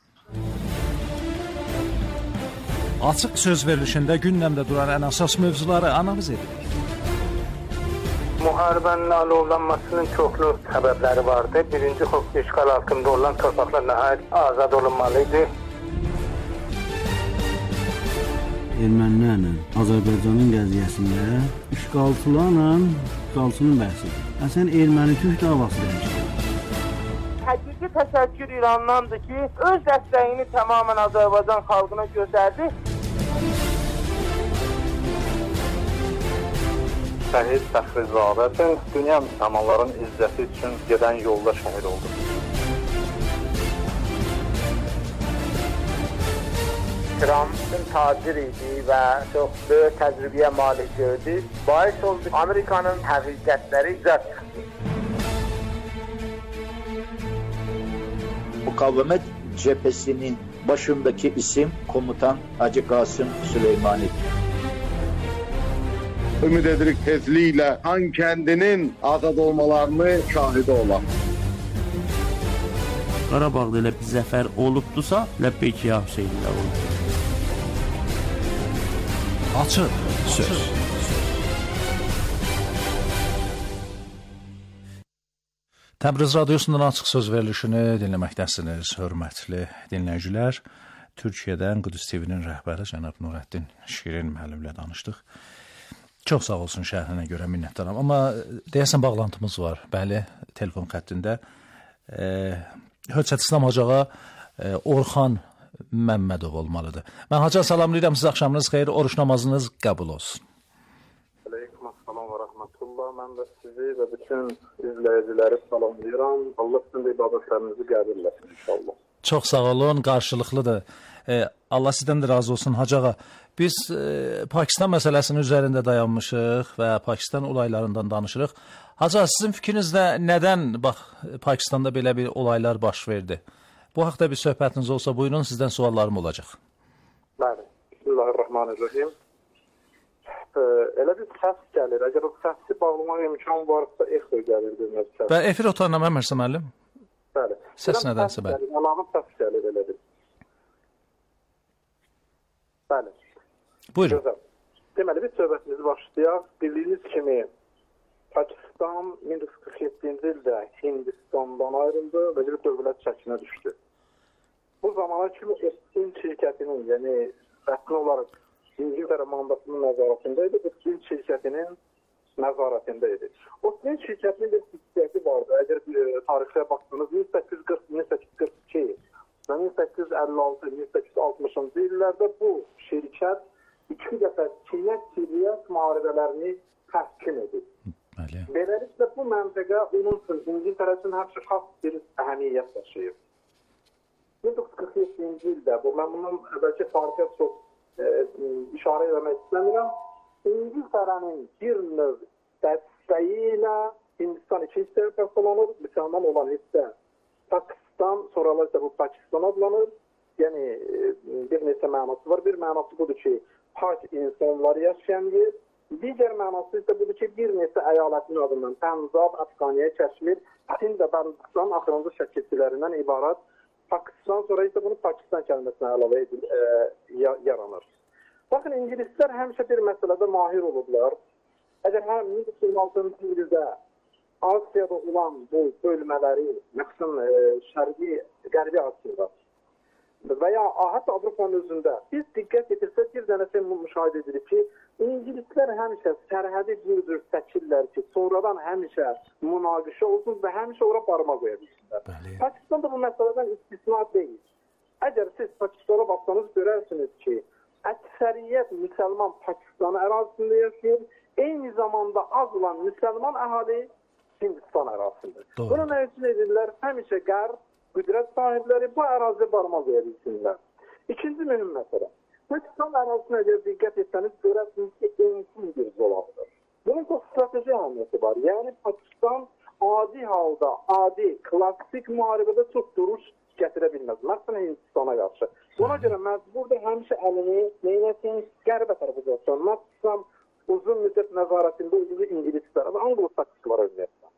[SPEAKER 7] Açıq söz verilişində gündəmdə duran ən əsas mövzuları analiz edirik.
[SPEAKER 2] Müharibənin alovlanmasının çoxlu səbəbləri vardı. Birinci, xüsusi işğal altında olan torpaqlar nəhayət azad olunmalıydı.
[SPEAKER 9] Ermənilərlə Azərbaycanın qəziyyəsində işğalçılarla işğalçının bəhsidir. Əsən erməni-türk davası dəyişdir.
[SPEAKER 2] Həqiqi təşəkkür İrandandır ki, öz dəstəyini tamamən Azərbaycan xalqına göstərdi. Şəhid Fəxrizadə bütün dünya müsəlmanların izzəti üçün gedən yolda şəhid oldu. İran tacir idi və çox böyük təcrübəyə malik gördü. Bahis oldu Amerikanın həqiqətləri izah çıxdı.
[SPEAKER 8] Mukavemet cephesinin başındaki isim komutan Hacı Kasım Süleymani.
[SPEAKER 6] Ümid edirik tezliklə Han kəndinin azad olmalarını şahidi olan.
[SPEAKER 9] Qarabağda elə bir zəfər olubdusa, Ləbbeyk ya Hüseynlər olub.
[SPEAKER 7] Açıq söz. Təbriz radiosundan açıq söz verilişini dinləməkdəsiniz, hörmətli dinləyicilər. Türkiyədən Qudüs T V-nin rəhbəri cənab Nurəddin Şirin müəllimlə danışdıq. Çox sağ olsun, şərhinə görə minnətdaram. Amma deyəsən bağlantımız var. Bəli, telefon xəttində e, Hörçət İslam Hacığa e, Orxan Məmmədov olmalıdır. Mən Hacı salamlayıram, siz axşamınız xeyir, oruç namazınız qəbul olsun.
[SPEAKER 2] Aleyküm assalam və rəhmətullah. Mən də sizi və bütün izləyiciləri salamlayıram. Allah sizin də ibadətlərinizi qəbul etsin inşallah.
[SPEAKER 7] Çox sağ olun, qarşılıqlıdır. E, Allah sizdən də razı olsun Hacığa. Biz e, Pakistan məsələsinin üzərində dayanmışıq və Pakistan olaylarından danışırıq. Hacı, sizin fikrinizdə nədən bax Pakistanda belə bir olaylar baş verdi? Bu haqda bir söhbətiniz olsa buyurun, sizdən suallarım olacaq.
[SPEAKER 2] Bəli. Bismillahirrahmanirrahim. Ee, elə bir səs gəlir. Əgər o səsi bağlamaq imkan varsa, exo gəlir demək.
[SPEAKER 7] Və efir otağına məmərsə müəllim?
[SPEAKER 2] Bəli.
[SPEAKER 7] Səs nədənsə bəli.
[SPEAKER 2] Əlavə səs gəlir elə bir. Bəli.
[SPEAKER 7] Buyurun.
[SPEAKER 2] Gözəl. Deməli, biz söhbətimizi başlayaq. Bildiyiniz kimi Pakistan min doqquz yüz qırx yeddinci ildə Hindistandan ayrıldı və bir dövlət çəkinə düşdü. Bu zamana kimi Estin şirkətinin, yəni rəsmi olaraq İngiltərə mandatının nəzarətində idi, Estin şirkətinin nəzarətində idi. Estin şirkətinin bir xüsusiyyəti vardı. Əgər tarixə baxsınız, min səkkiz yüz qırx min səkkiz yüz qırx iki və min səkkiz yüz əlli altı min səkkiz yüz altmışıncı illərdə bu şirkət iki dəfə Çinə Tiryət müharibələrini təhkim edib. Beləliklə bu məntəqə onun üçün İngiltərə üçün həmişə xas bir əhəmiyyət daşıyır. min doqquz yüz qırx yeddinci ildə, bu mən bunun əvvəlki tarixə çox e, işarə etmək istəmirəm. İngiltərənin bir növ dəstəyi ilə Hindistan iki hissəyə parçalanır, müsəlman olan hissə Pakistan, sonralar isə bu Pakistan adlanır. Yəni e, bir neçə mənası var. Bir mənası budur ki, pak insanlar yaşayan yer. Digər mənası isə budur ki, bir neçə əyalətin adından Pəncab, Əfqaniyə, Kəşmir, Hind və Bəluchistan axırıncı şəkilçilərindən ibarət Pakistan sonra isə bunu Pakistan kəlməsinə əlavə edil, e, yaranır. Baxın, ingilislər həmişə bir məsələdə mahir olublar. Əgər həm min doqquz yüz iyirmi altıncı ildə Asiyada olan bu bölmələri, məxsən e, şərqi, qərbi Asiyada və ya hətta Avropanın özündə biz diqqət etirsək bir dənə şey müşahidə edirik ki, İngilislər həmişə sərhədi bir-bir çəkirlər ki, sonradan həmişə münaqişə olsun və həmişə ora barmaq qoya bilsinlər. Pakistan da bu məsələdən istisna deyil. Əgər siz Pakistana baxsanız görərsiniz ki, əksəriyyət müsəlman Pakistan ərazisində yaşayır, eyni zamanda az olan müsəlman əhali Hindistan ərazisində. Bunu nə üçün edirlər? Həmişə qərb, qüdrət sahibləri bu əraziyə barmaq qoya bilsinlər. İkinci mühüm məsələ. Pakistan ərazisinə əgər diqqət etsəniz, görərsiniz ki, ensin bir zolaqdır. Bunun çox strateji əhəmiyyəti var. Yəni, Pakistan adi halda, adi, klassik müharibədə çox duruş gətirə bilməz. Məsələn, Hindistana qarşı. Buna görə məcbur da həmişə əlini neynəsin, qərbə tərəfə gəlsin. Pakistan uzun müddət nəzarətində olduğu ingilislər və anglo-sakslar ümumiyyətlə.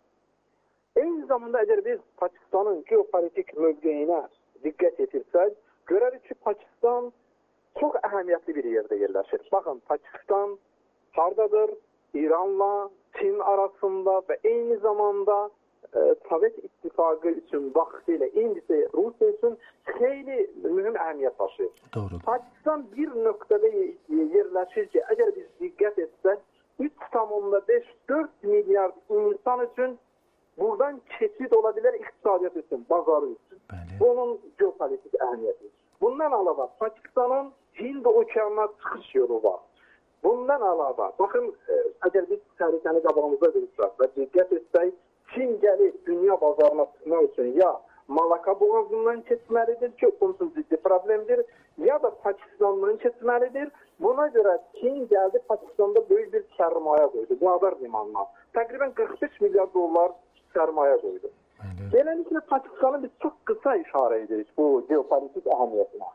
[SPEAKER 2] Eyni zamanda əgər biz Pakistanın geopolitik mövqeyinə diqqət etirsək, görərik ki, Pakistan çox əhəmiyyətli bir yerdə yerləşir. Baxın, Pakistan hardadır? İranla, Çin arasında və eyni zamanda e, Sovet İttifaqı üçün vaxtilə, indi isə Rusiya üçün xeyli mühüm əhəmiyyət taşıyır. Doğru. Pakistan bir nöqtədə yerləşir ki, əgər biz diqqət etsək, üç tam beş dörd milyard insan üçün buradan keçid ola bilər iqtisadiyyat üçün, bazarı üçün. Bəli. Bunun geopolitik əhəmiyyəti. Bundan əlavə Pakistanın Hind okeanına çıxış yolu var. Bundan əlavə, baxın, əgər biz xəritəni qabağımıza verirsək və diqqət etsək, Çin gəlib dünya bazarına çıxmaq üçün ya Malaka boğazından keçməlidir ki, onun üçün ciddi problemdir, ya da Pakistandan keçməlidir. Buna görə Çin gəldi Pakistanda böyük bir sərmayə qoydu, Gwadar limanına. Təqribən qırx beş milyar dollar sərmayə qoydu. Beləliklə, Pakistanı biz çox qısa işarə edirik bu geopolitik əhəmiyyətinə.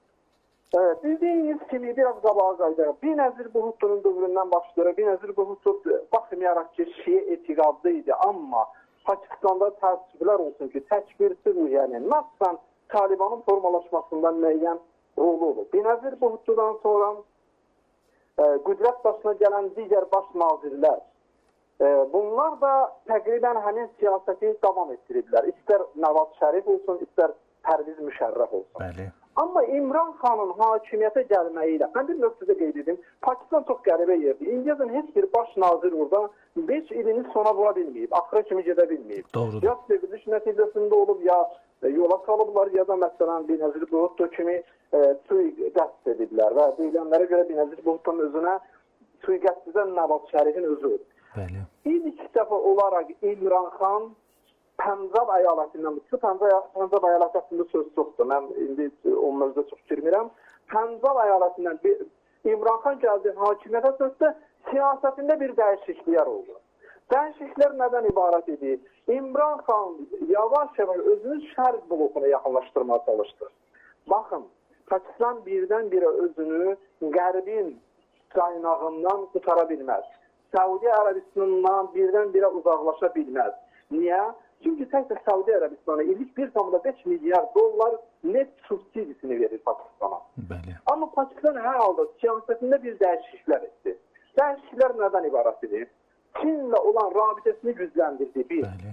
[SPEAKER 2] Evet, bildiğiniz kimi biraz qabağa qayıdaq. Benazir Bhutto'nun dövründən başlayır. Benazir Bhutto baxmayaraq ki, Şiə etiqadlı idi, amma Pakistanda təəssüflər olsun ki, təkbirsiz yəni məsələn Talibanın formalaşmasında müəyyən rolu olur. Benazir Bhutto'dan sonra e, qüdrət başına gələn digər baş nazirlər e, bunlar da təqribən həmin siyasəti davam etdiriblər. İstər Nawaz Şərif olsun, istər Pərviz Müşərrəf olsun. Bəli. Amma İmran xanın hakimiyyətə gəlməyi ilə, mən bir nöqtədə qeyd edim, Pakistan çox qəribə yerdir. İndiyəcən heç bir baş nazir orada beş ilini sona vura bilməyib, axıra kimi gedə bilməyib. Doğrudur. Ya sevriliş nəticəsində olub, ya yola salıblar, ya da məsələn Benazir Bhutto kimi e, sui-qəsd ediblər və deyilənlərə görə Benazir Bhutto'nun özünə sui-qəsd edən Nawaz Şərifin özü olur. Bəli. İlk dəfə olaraq İmran xan Pəncab əyalətindən, bu Pəncab əyaləti haqqında söz çoxdur. Mən indi onun özdə çox girmirəm. Pəncab əyalətindən İmran xan gəldi hakimiyyətə sözdə siyasətində bir dəyişikliklər oldu. Dəyişikliklər nədən ibarət idi? İmran xan yavaş-yavaş özünü şərq blokuna yaxınlaşdırmaya çalışdı. Baxın, Pakistan birdən-birə özünü qərbin qaynağından qutara bilməz. Səudi Ərəbistanından birdən-birə uzaqlaşa bilməz. Niyə? Çünki təkcə Səudi Ərəbistanı illik bir tam beş milyar dollar net subsidisini verir Pakistana. Bəli. Amma Pakistan hər halda siyasətində bir dəyişikliklər etdi. Dəyişikliklər nədən ibarət edir? Çinlə olan rabitəsini gücləndirdi. Bir. Bəli.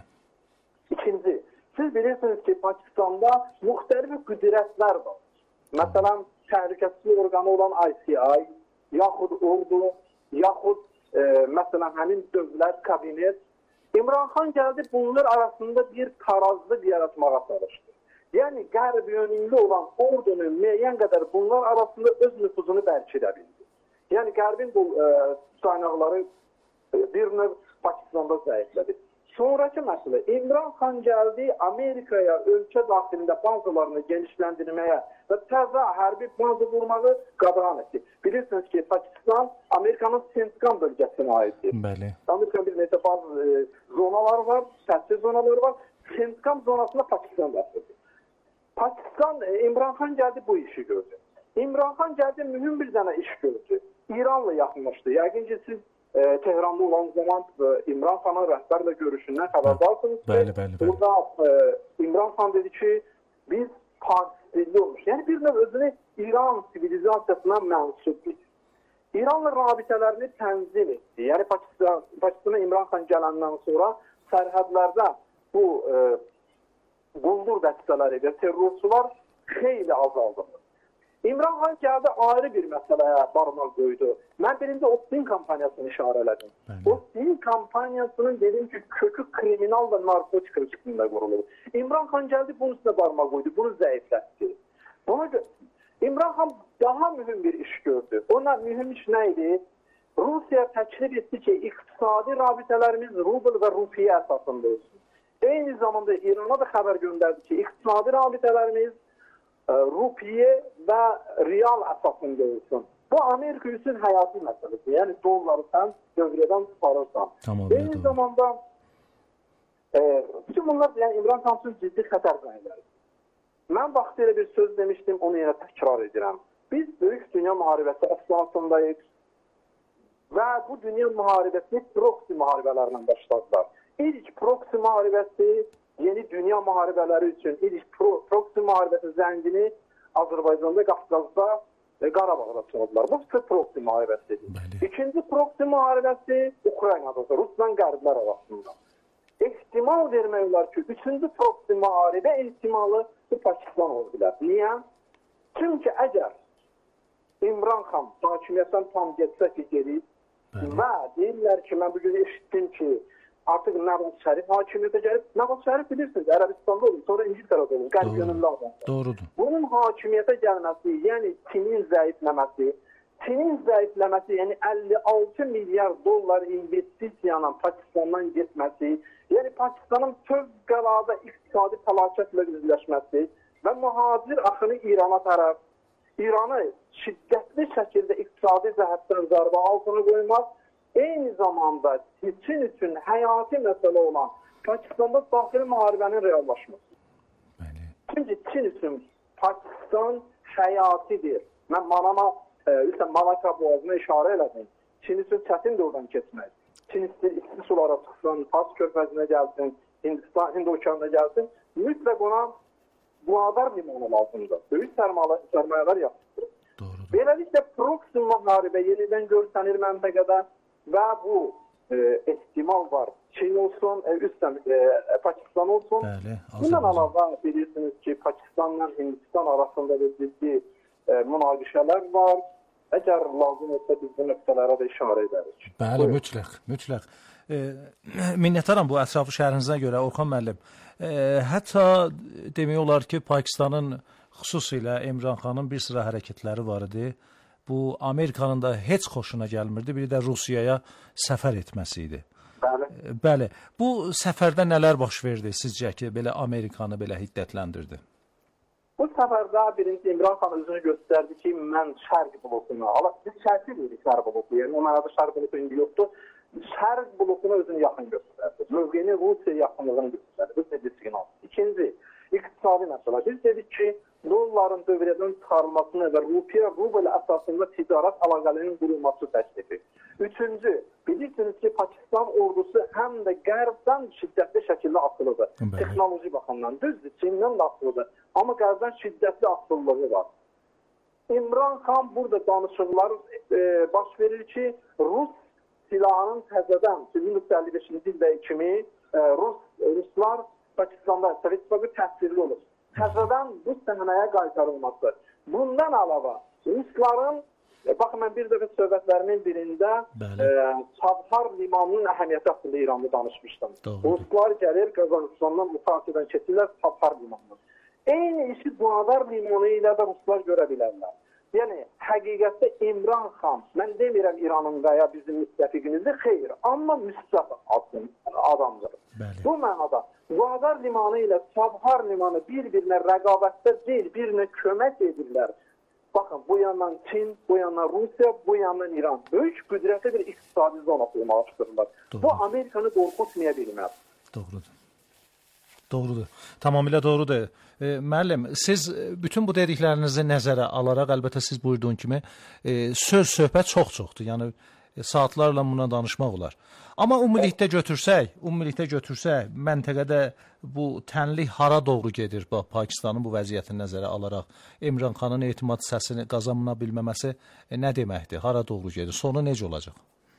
[SPEAKER 2] İkinci, siz bilirsiniz ki, Pakistanda müxtəlif qüdrətlər var. Məsələn, təhlükəsizlik orqanı olan I C I, yaxud ordu, yaxud e, məsələn, həmin dövlət, kabinet. İmran xan gəldi, bunlar arasında bir tarazlı bir yaratmağa çalışdı. Yəni, qərb yönümlü olan ordunun müəyyən qədər bunlar arasında öz nüfuzunu bərkidə bildi. Yəni, qərbin bu e, qaynaqları e, bir növ Pakistanda zəiflədi. Sonraki məsələ, İmran xan gəldi Amerikaya ölkə daxilində bazılarını genişləndirməyə və təzə hərbi bazı vurmağı qadağan etdi. Bilirsiniz ki, Pakistan Amerikanın Sentqan bölgəsinə aiddir. Bəli. Amerikanın bir neçə bazı e, zonalar var, səhsiz zonalar var. Sentqan zonasında Pakistan dəstədir. Pakistan, e, İmran xan gəldi bu işi gördü. İmran xan gəldi mühüm bir dənə iş gördü. İranla yaxınlaşdı. Yəqin ki, siz E, Tehran'da olan zaman e, İmran Xan'ın rəhbərlə görüşündən xəbərdarsınız ki, bəli, bəli, bəli. Burada e, İmran Xan dedi ki, biz partisizli olmuş. Yəni bir növ özünü İran sivilizasiyasına mənsub. İranla rabitələrini tənzim etdi. Yəni Pakistan, Pakistana İmran Xan gələndən sonra sərhədlərdə bu e, quldur dəstələri və terrorçular xeyli azaldı. İmran Xan gəldi, ayrı bir məsələyə barmaq qoydu. Mən birinci Ostin kampaniyasını işarə elədim. Ostin kampaniyasının dedim ki, kökü kriminal və narkotik rejimində qurulur. İmran Xan gəldi, bunun üstünə barmaq qoydu, bunu zəiflətdi. Buna görə İmran Xan daha mühüm bir iş gördü. Ona mühüm iş nə idi? Rusiya təklif etdi ki, iqtisadi rabitələrimiz rubl və rupiyə əsasında olsun. Eyni zamanda İrana da xəbər göndərdi ki, iqtisadi rabitələrimiz rupiyə və real əsasında olsun. Bu Amerika üçün həyati məsələdir. Yəni dolları sən dövrədən çıxarırsan. Tamam, eyni tamam. zamanda e, bütün bunlar yəni İmran Xan üçün ciddi xətər zəngləri. Mən vaxtilə bir söz demişdim, onu yenə təkrar edirəm. Biz böyük dünya müharibəsi əsasındayıq və bu dünya müharibəsini proksi müharibələrlə başladılar. İlk proksi müharibəsi yeni dünya müharibələri üçün ilk pro, proksi müharibəsi zəngini Azərbaycanda, Qafqazda və Qarabağda çıxardılar. Bu proksi müharibəsidir. İkinci proksi müharibəsi Ukraynadadır, Rusla qərblər arasında. ehtimal vermək olar ki, üçüncü proksi müharibə ehtimalı bu Pakistan oldular. Niyə? Çünki əgər İmran Xan hakimiyyətdən tam getsə ki, gelir və deyirlər ki, mən bugün eşitdim ki, artıq Nəvaz Şərif hakimiyyətə gəlib. Nəvaz Şərif bilirsiniz, Ərəbistanda olur, sonra İngiltərədə olur, qərb yönümlü adam.
[SPEAKER 7] Doğrudur.
[SPEAKER 2] Bunun hakimiyyətə gəlməsi, yəni Çinin zəifləməsi, Çinin zəifləməsi, yəni əlli altı milyar dollar investisiyanla Pakistandan getməsi, yəni Pakistanın fövqəladə iqtisadi fəlakətlə üzləşməsi və mühacir axını İrana tərəf, İranı şiddətli şəkildə iqtisadi cəhətdən zərbə altına qoymaq, eyni zamanda Çin üçün həyati məsələ olan Pakistanda daxili müharibənin reallaşması. Çünki Çin üçün Pakistan həyatidir. Mən Manama, e, Malaka boğazına işarə elədim. Çin üçün çətindir oradan keçmək. Çin istəyir, isti sulara çıxsın, Fars körfəzinə gəlsin, Hindistan, Hind okeanına gəlsin. Mütləq ona Guadar limanı lazımdır. Böyük sərmayalar yapışdırır. Beləliklə, proksi müharibə yenidən görsənir məntəqədə və bu e, ehtimal var. Çin olsun, e, üstən e, Pakistan olsun. Bəli, bundan əlavə bilirsiniz ki, Pakistanla Hindistan arasında da ciddi e, münaqişələr var. Əgər lazım olsa biz bu nöqtələrə də işarə edərik.
[SPEAKER 7] Bəli, Buyur. mütləq, mütləq. E, minnətdaram bu ətraflı şərhinizə görə, Orxan müəllim. E, hətta demək olar ki, Pakistanın xüsusilə İmran Xanın bir sıra hərəkətləri var idi. Bu Amerikanın da heç xoşuna gəlmirdi. Biri də Rusiyaya səfər etməsi idi.
[SPEAKER 2] Bəli.
[SPEAKER 7] E, bəli. Bu səfərdə nələr baş verdi sizcə ki, belə Amerikanı belə hiddətləndirdi?
[SPEAKER 2] Bu səfərdə birinci İmran Xan özünü göstərdi ki, mən şərq blokuna, ala biz şərqi deyirik şərq bloku, yəni o mənada şərq bloku indi yoxdur. Şərq blokuna özünü yaxın göstərdi. Mövqeyini Rusiya yaxınlığını göstərdi. Bu dedi siqnal. İkinci, iqtisadi məsələ. Biz dedik ki, dolların dövrədən çıxarılmasını və rupiyə rubl əsasında ticarət əlaqələrinin qurulması təklifi. Üçüncü, bilirsiniz ki, Pakistan ordusu həm də qərbdən şiddətli şəkildə asılıdır. Bəli. Texnoloji baxımdan. Düzdür, Çindən də asılıdır. Amma qərbdən şiddətli asılılığı var. İmran Xan burada danışıqlar e, baş verir ki, Rus silahının təzədən bin doqquz yüz əlli beşinci ildə kimi e, Rus, Ruslar Pakistanda Sovet İttifaqı təsirli olur. Təzədən bu səhnəyə qaytarılması. Bundan əlavə Rusların, e, baxın mən bir dəfə söhbətlərimin birində e, Çabhar limanının əhəmiyyəti haqqında İranlı danışmışdım. Doğru. Ruslar gəlir Qazaxıstandan müfasidən keçirlər Çabhar limanını. Eyni işi Guadar limanı ilə də Ruslar görə bilərlər. Yəni, həqiqətdə İmran Xan, mən demirəm İranın və ya bizim müttəfiqimizdir, xeyr, amma müstəf adamdır. Bəli. Bu mənada Guadar limanı ilə Çabhar limanı bir-birinə rəqabətdə deyil, birinə kömək edirlər. Baxın, bu yandan Çin, bu yandan Rusiya, bu yandan İran. Böyük qüdrətli bir iqtisadi zona qurmalaşdırırlar. Bu Amerikanı qorxutmaya bilməz.
[SPEAKER 7] Doğrudur. Doğrudur. Tamamilə doğrudur. E, müəllim, siz bütün bu dediklərinizi nəzərə alaraq, əlbəttə siz buyurduğun kimi, e, söz söhbət çox-çoxdur. Yəni E, saatlarla buna danışmaq olar. Amma ümumilikdə götürsək, ümumilikdə götürsək, məntəqədə bu tənlik hara doğru gedir? Bax, Pakistanın bu vəziyyətini nəzərə alaraq İmran Xanın etimad səsini qazanmına bilməməsi e, nə deməkdir? Hara doğru gedir? Sonu necə olacaq?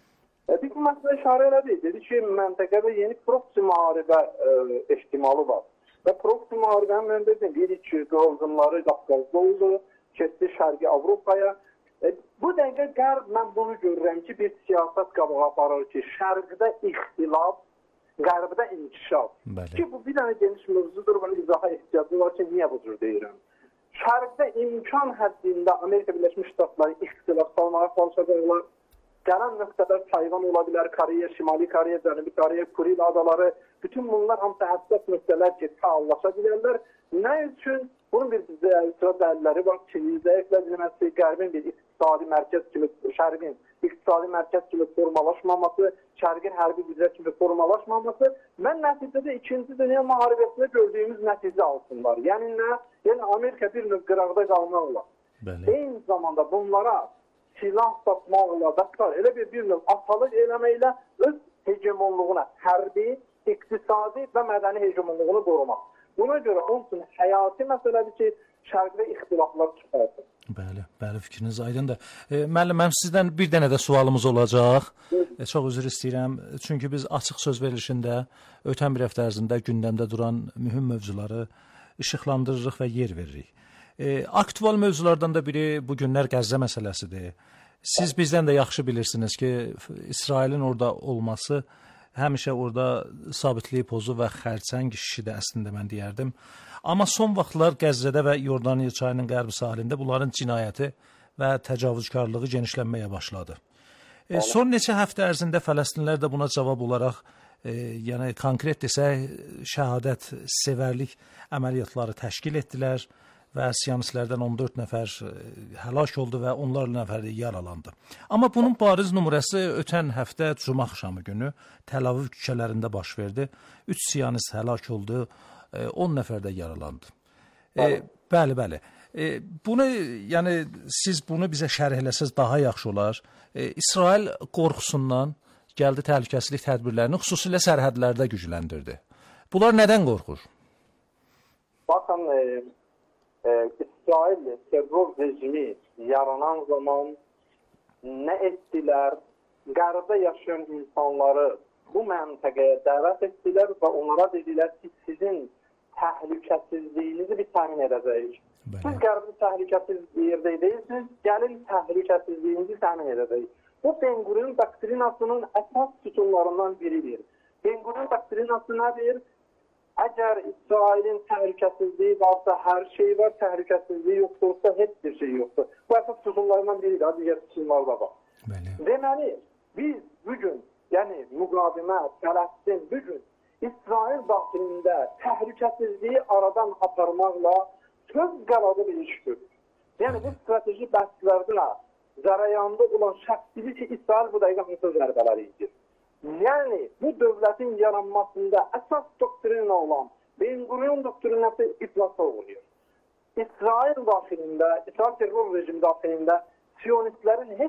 [SPEAKER 2] E, bir məsələ işarə elədi. Dedi ki, məntəqədə yeni proksi müharibə e, ehtimalı var. Və proksi müharibənin mən dedim, bir iki qırılımları Qafqazda oldu, keçdi Şərqi Avropaya. E, bu dəqiqə qərb, mən bunu görürəm ki, bir siyasət qabağa aparır ki, Şərqdə ixtilaf, Qərbdə inkişaf.
[SPEAKER 7] Bəli.
[SPEAKER 2] Ki, bu bir dənə geniş mövzudur, bunu izaha ehtiyacı var ki, niyə bu cür deyirəm? Şərqdə imkan həddində Amerika Birləşmiş Ştatları ixtilaf salmağa çalışacaqlar. Gələn nöqtədə Tayvan ola bilər, Koreya, Şimali Koreya, Cənubi Koreya, Kuril adaları, bütün bunlar hamısı həssas nöqtələr ki, faallaşa bilərlər. Nə üçün? Bunun bir sıra dəlilləri var. Çin'in zəiflədilməsi, Qərbin bir iqtisadi mərkəz kimi, Şərqin iqtisadi mərkəz kimi formalaşmaması, Şərqin hərbi gücə kimi formalaşmaması. Mən nəticədə ikinci Dünya müharibəsində gördüyümüz nəticə alsınlar. Yəni nə? Yəni Amerika bir növ qıraqda qalmaq olar.
[SPEAKER 7] Bəli.
[SPEAKER 2] Eyni zamanda bunlara silah satmaqla da elə bir bir növ atalıq eləməklə öz hegemonluğuna, hərbi, iqtisadi və mədəni hegemonluğunu qorumaq. Buna görə onun üçün həyati məsələdir ki, Şərqdə ixtilaflar çıxarsın.
[SPEAKER 7] Bəli, bəli, fikriniz aydındır. E, müəllim, mənim sizdən bir dənə də sualımız olacaq. E, çox üzr istəyirəm. Çünki biz açıq söz verilişində ötən bir həftə ərzində gündəmdə duran mühüm mövzuları işıqlandırırıq və yer veririk. E, aktual mövzulardan da biri bu günlər Qəzza məsələsidir. Siz bizdən də yaxşı bilirsiniz ki, İsrailin orada olması həmişə orada sabitliyi pozu və xərçəng şişidə əslində mən deyərdim. Amma son vaxtlar Qəzzədə və Yordaniya çayının qərbi sahilində bunların cinayəti və təcavüzkarlığı genişlənməyə başladı. E, son neçə həftə ərzində Fələstinlilər də buna cavab olaraq, e, yəni konkret desək, şəhadət sevərlik əməliyyatları təşkil etdilər və siyonistlərdən on dörd nəfər həlak oldu və onlarla nəfər yaralandı. Amma bunun bariz nümunəsi ötən həftə Cuma axşamı günü Tel Aviv küçələrində baş verdi. üç siyonist həlak oldu, on nəfər də yaralandı. E, bəli, bəli. E, bunu, yəni siz bunu bizə şərh eləsəz daha yaxşı olar. E, İsrail qorxusundan gəldi təhlükəsizlik tədbirlərini xüsusilə sərhədlərdə gücləndirdi. Bunlar nədən qorxur?
[SPEAKER 2] Baxın, e Ee, İsrail terror rejimi yaranan zaman nə etdilər? Qərbdə yaşayan insanları bu məntəqəyə dəvət etdilər və onlara dedilər ki, sizin təhlükəsizliyinizi bir təmin edəcəyik. Siz qərbdə təhlükəsiz yerdə deyirsiniz, gəlin təhlükəsizliyinizi təmin edəcəyik. Bu Ben Gurion doktrinasının əsas sütunlarından biridir. Ben Gurion doktrinası nədir? Əgər İsrailin təhlükəsizliyi varsa, hər şey var, təhlükəsizliyi yoxdursa, heç bir şey yoxdur. Bu əsas sütunlarından biridir, digər sütunlar da var. Bəli. Deməli, biz bugün, yəni müqavimət, Fələstin bugün İsrail daxilində təhlükəsizliyi aradan aparmaqla söz qaladı bir iş görür. Yəni bu strateji bəhslərdə zərəyanda olan şəxsdir ki, İsrail bu dəqiqə hansı zərbələri edir. Yəni, bu dövlətin yaranmasında əsas doktrina olan Ben Gurion doktrinası iflasa oluyor. İsrail daxilində, İsrail terror rejimi daxilində siyonistlərin heç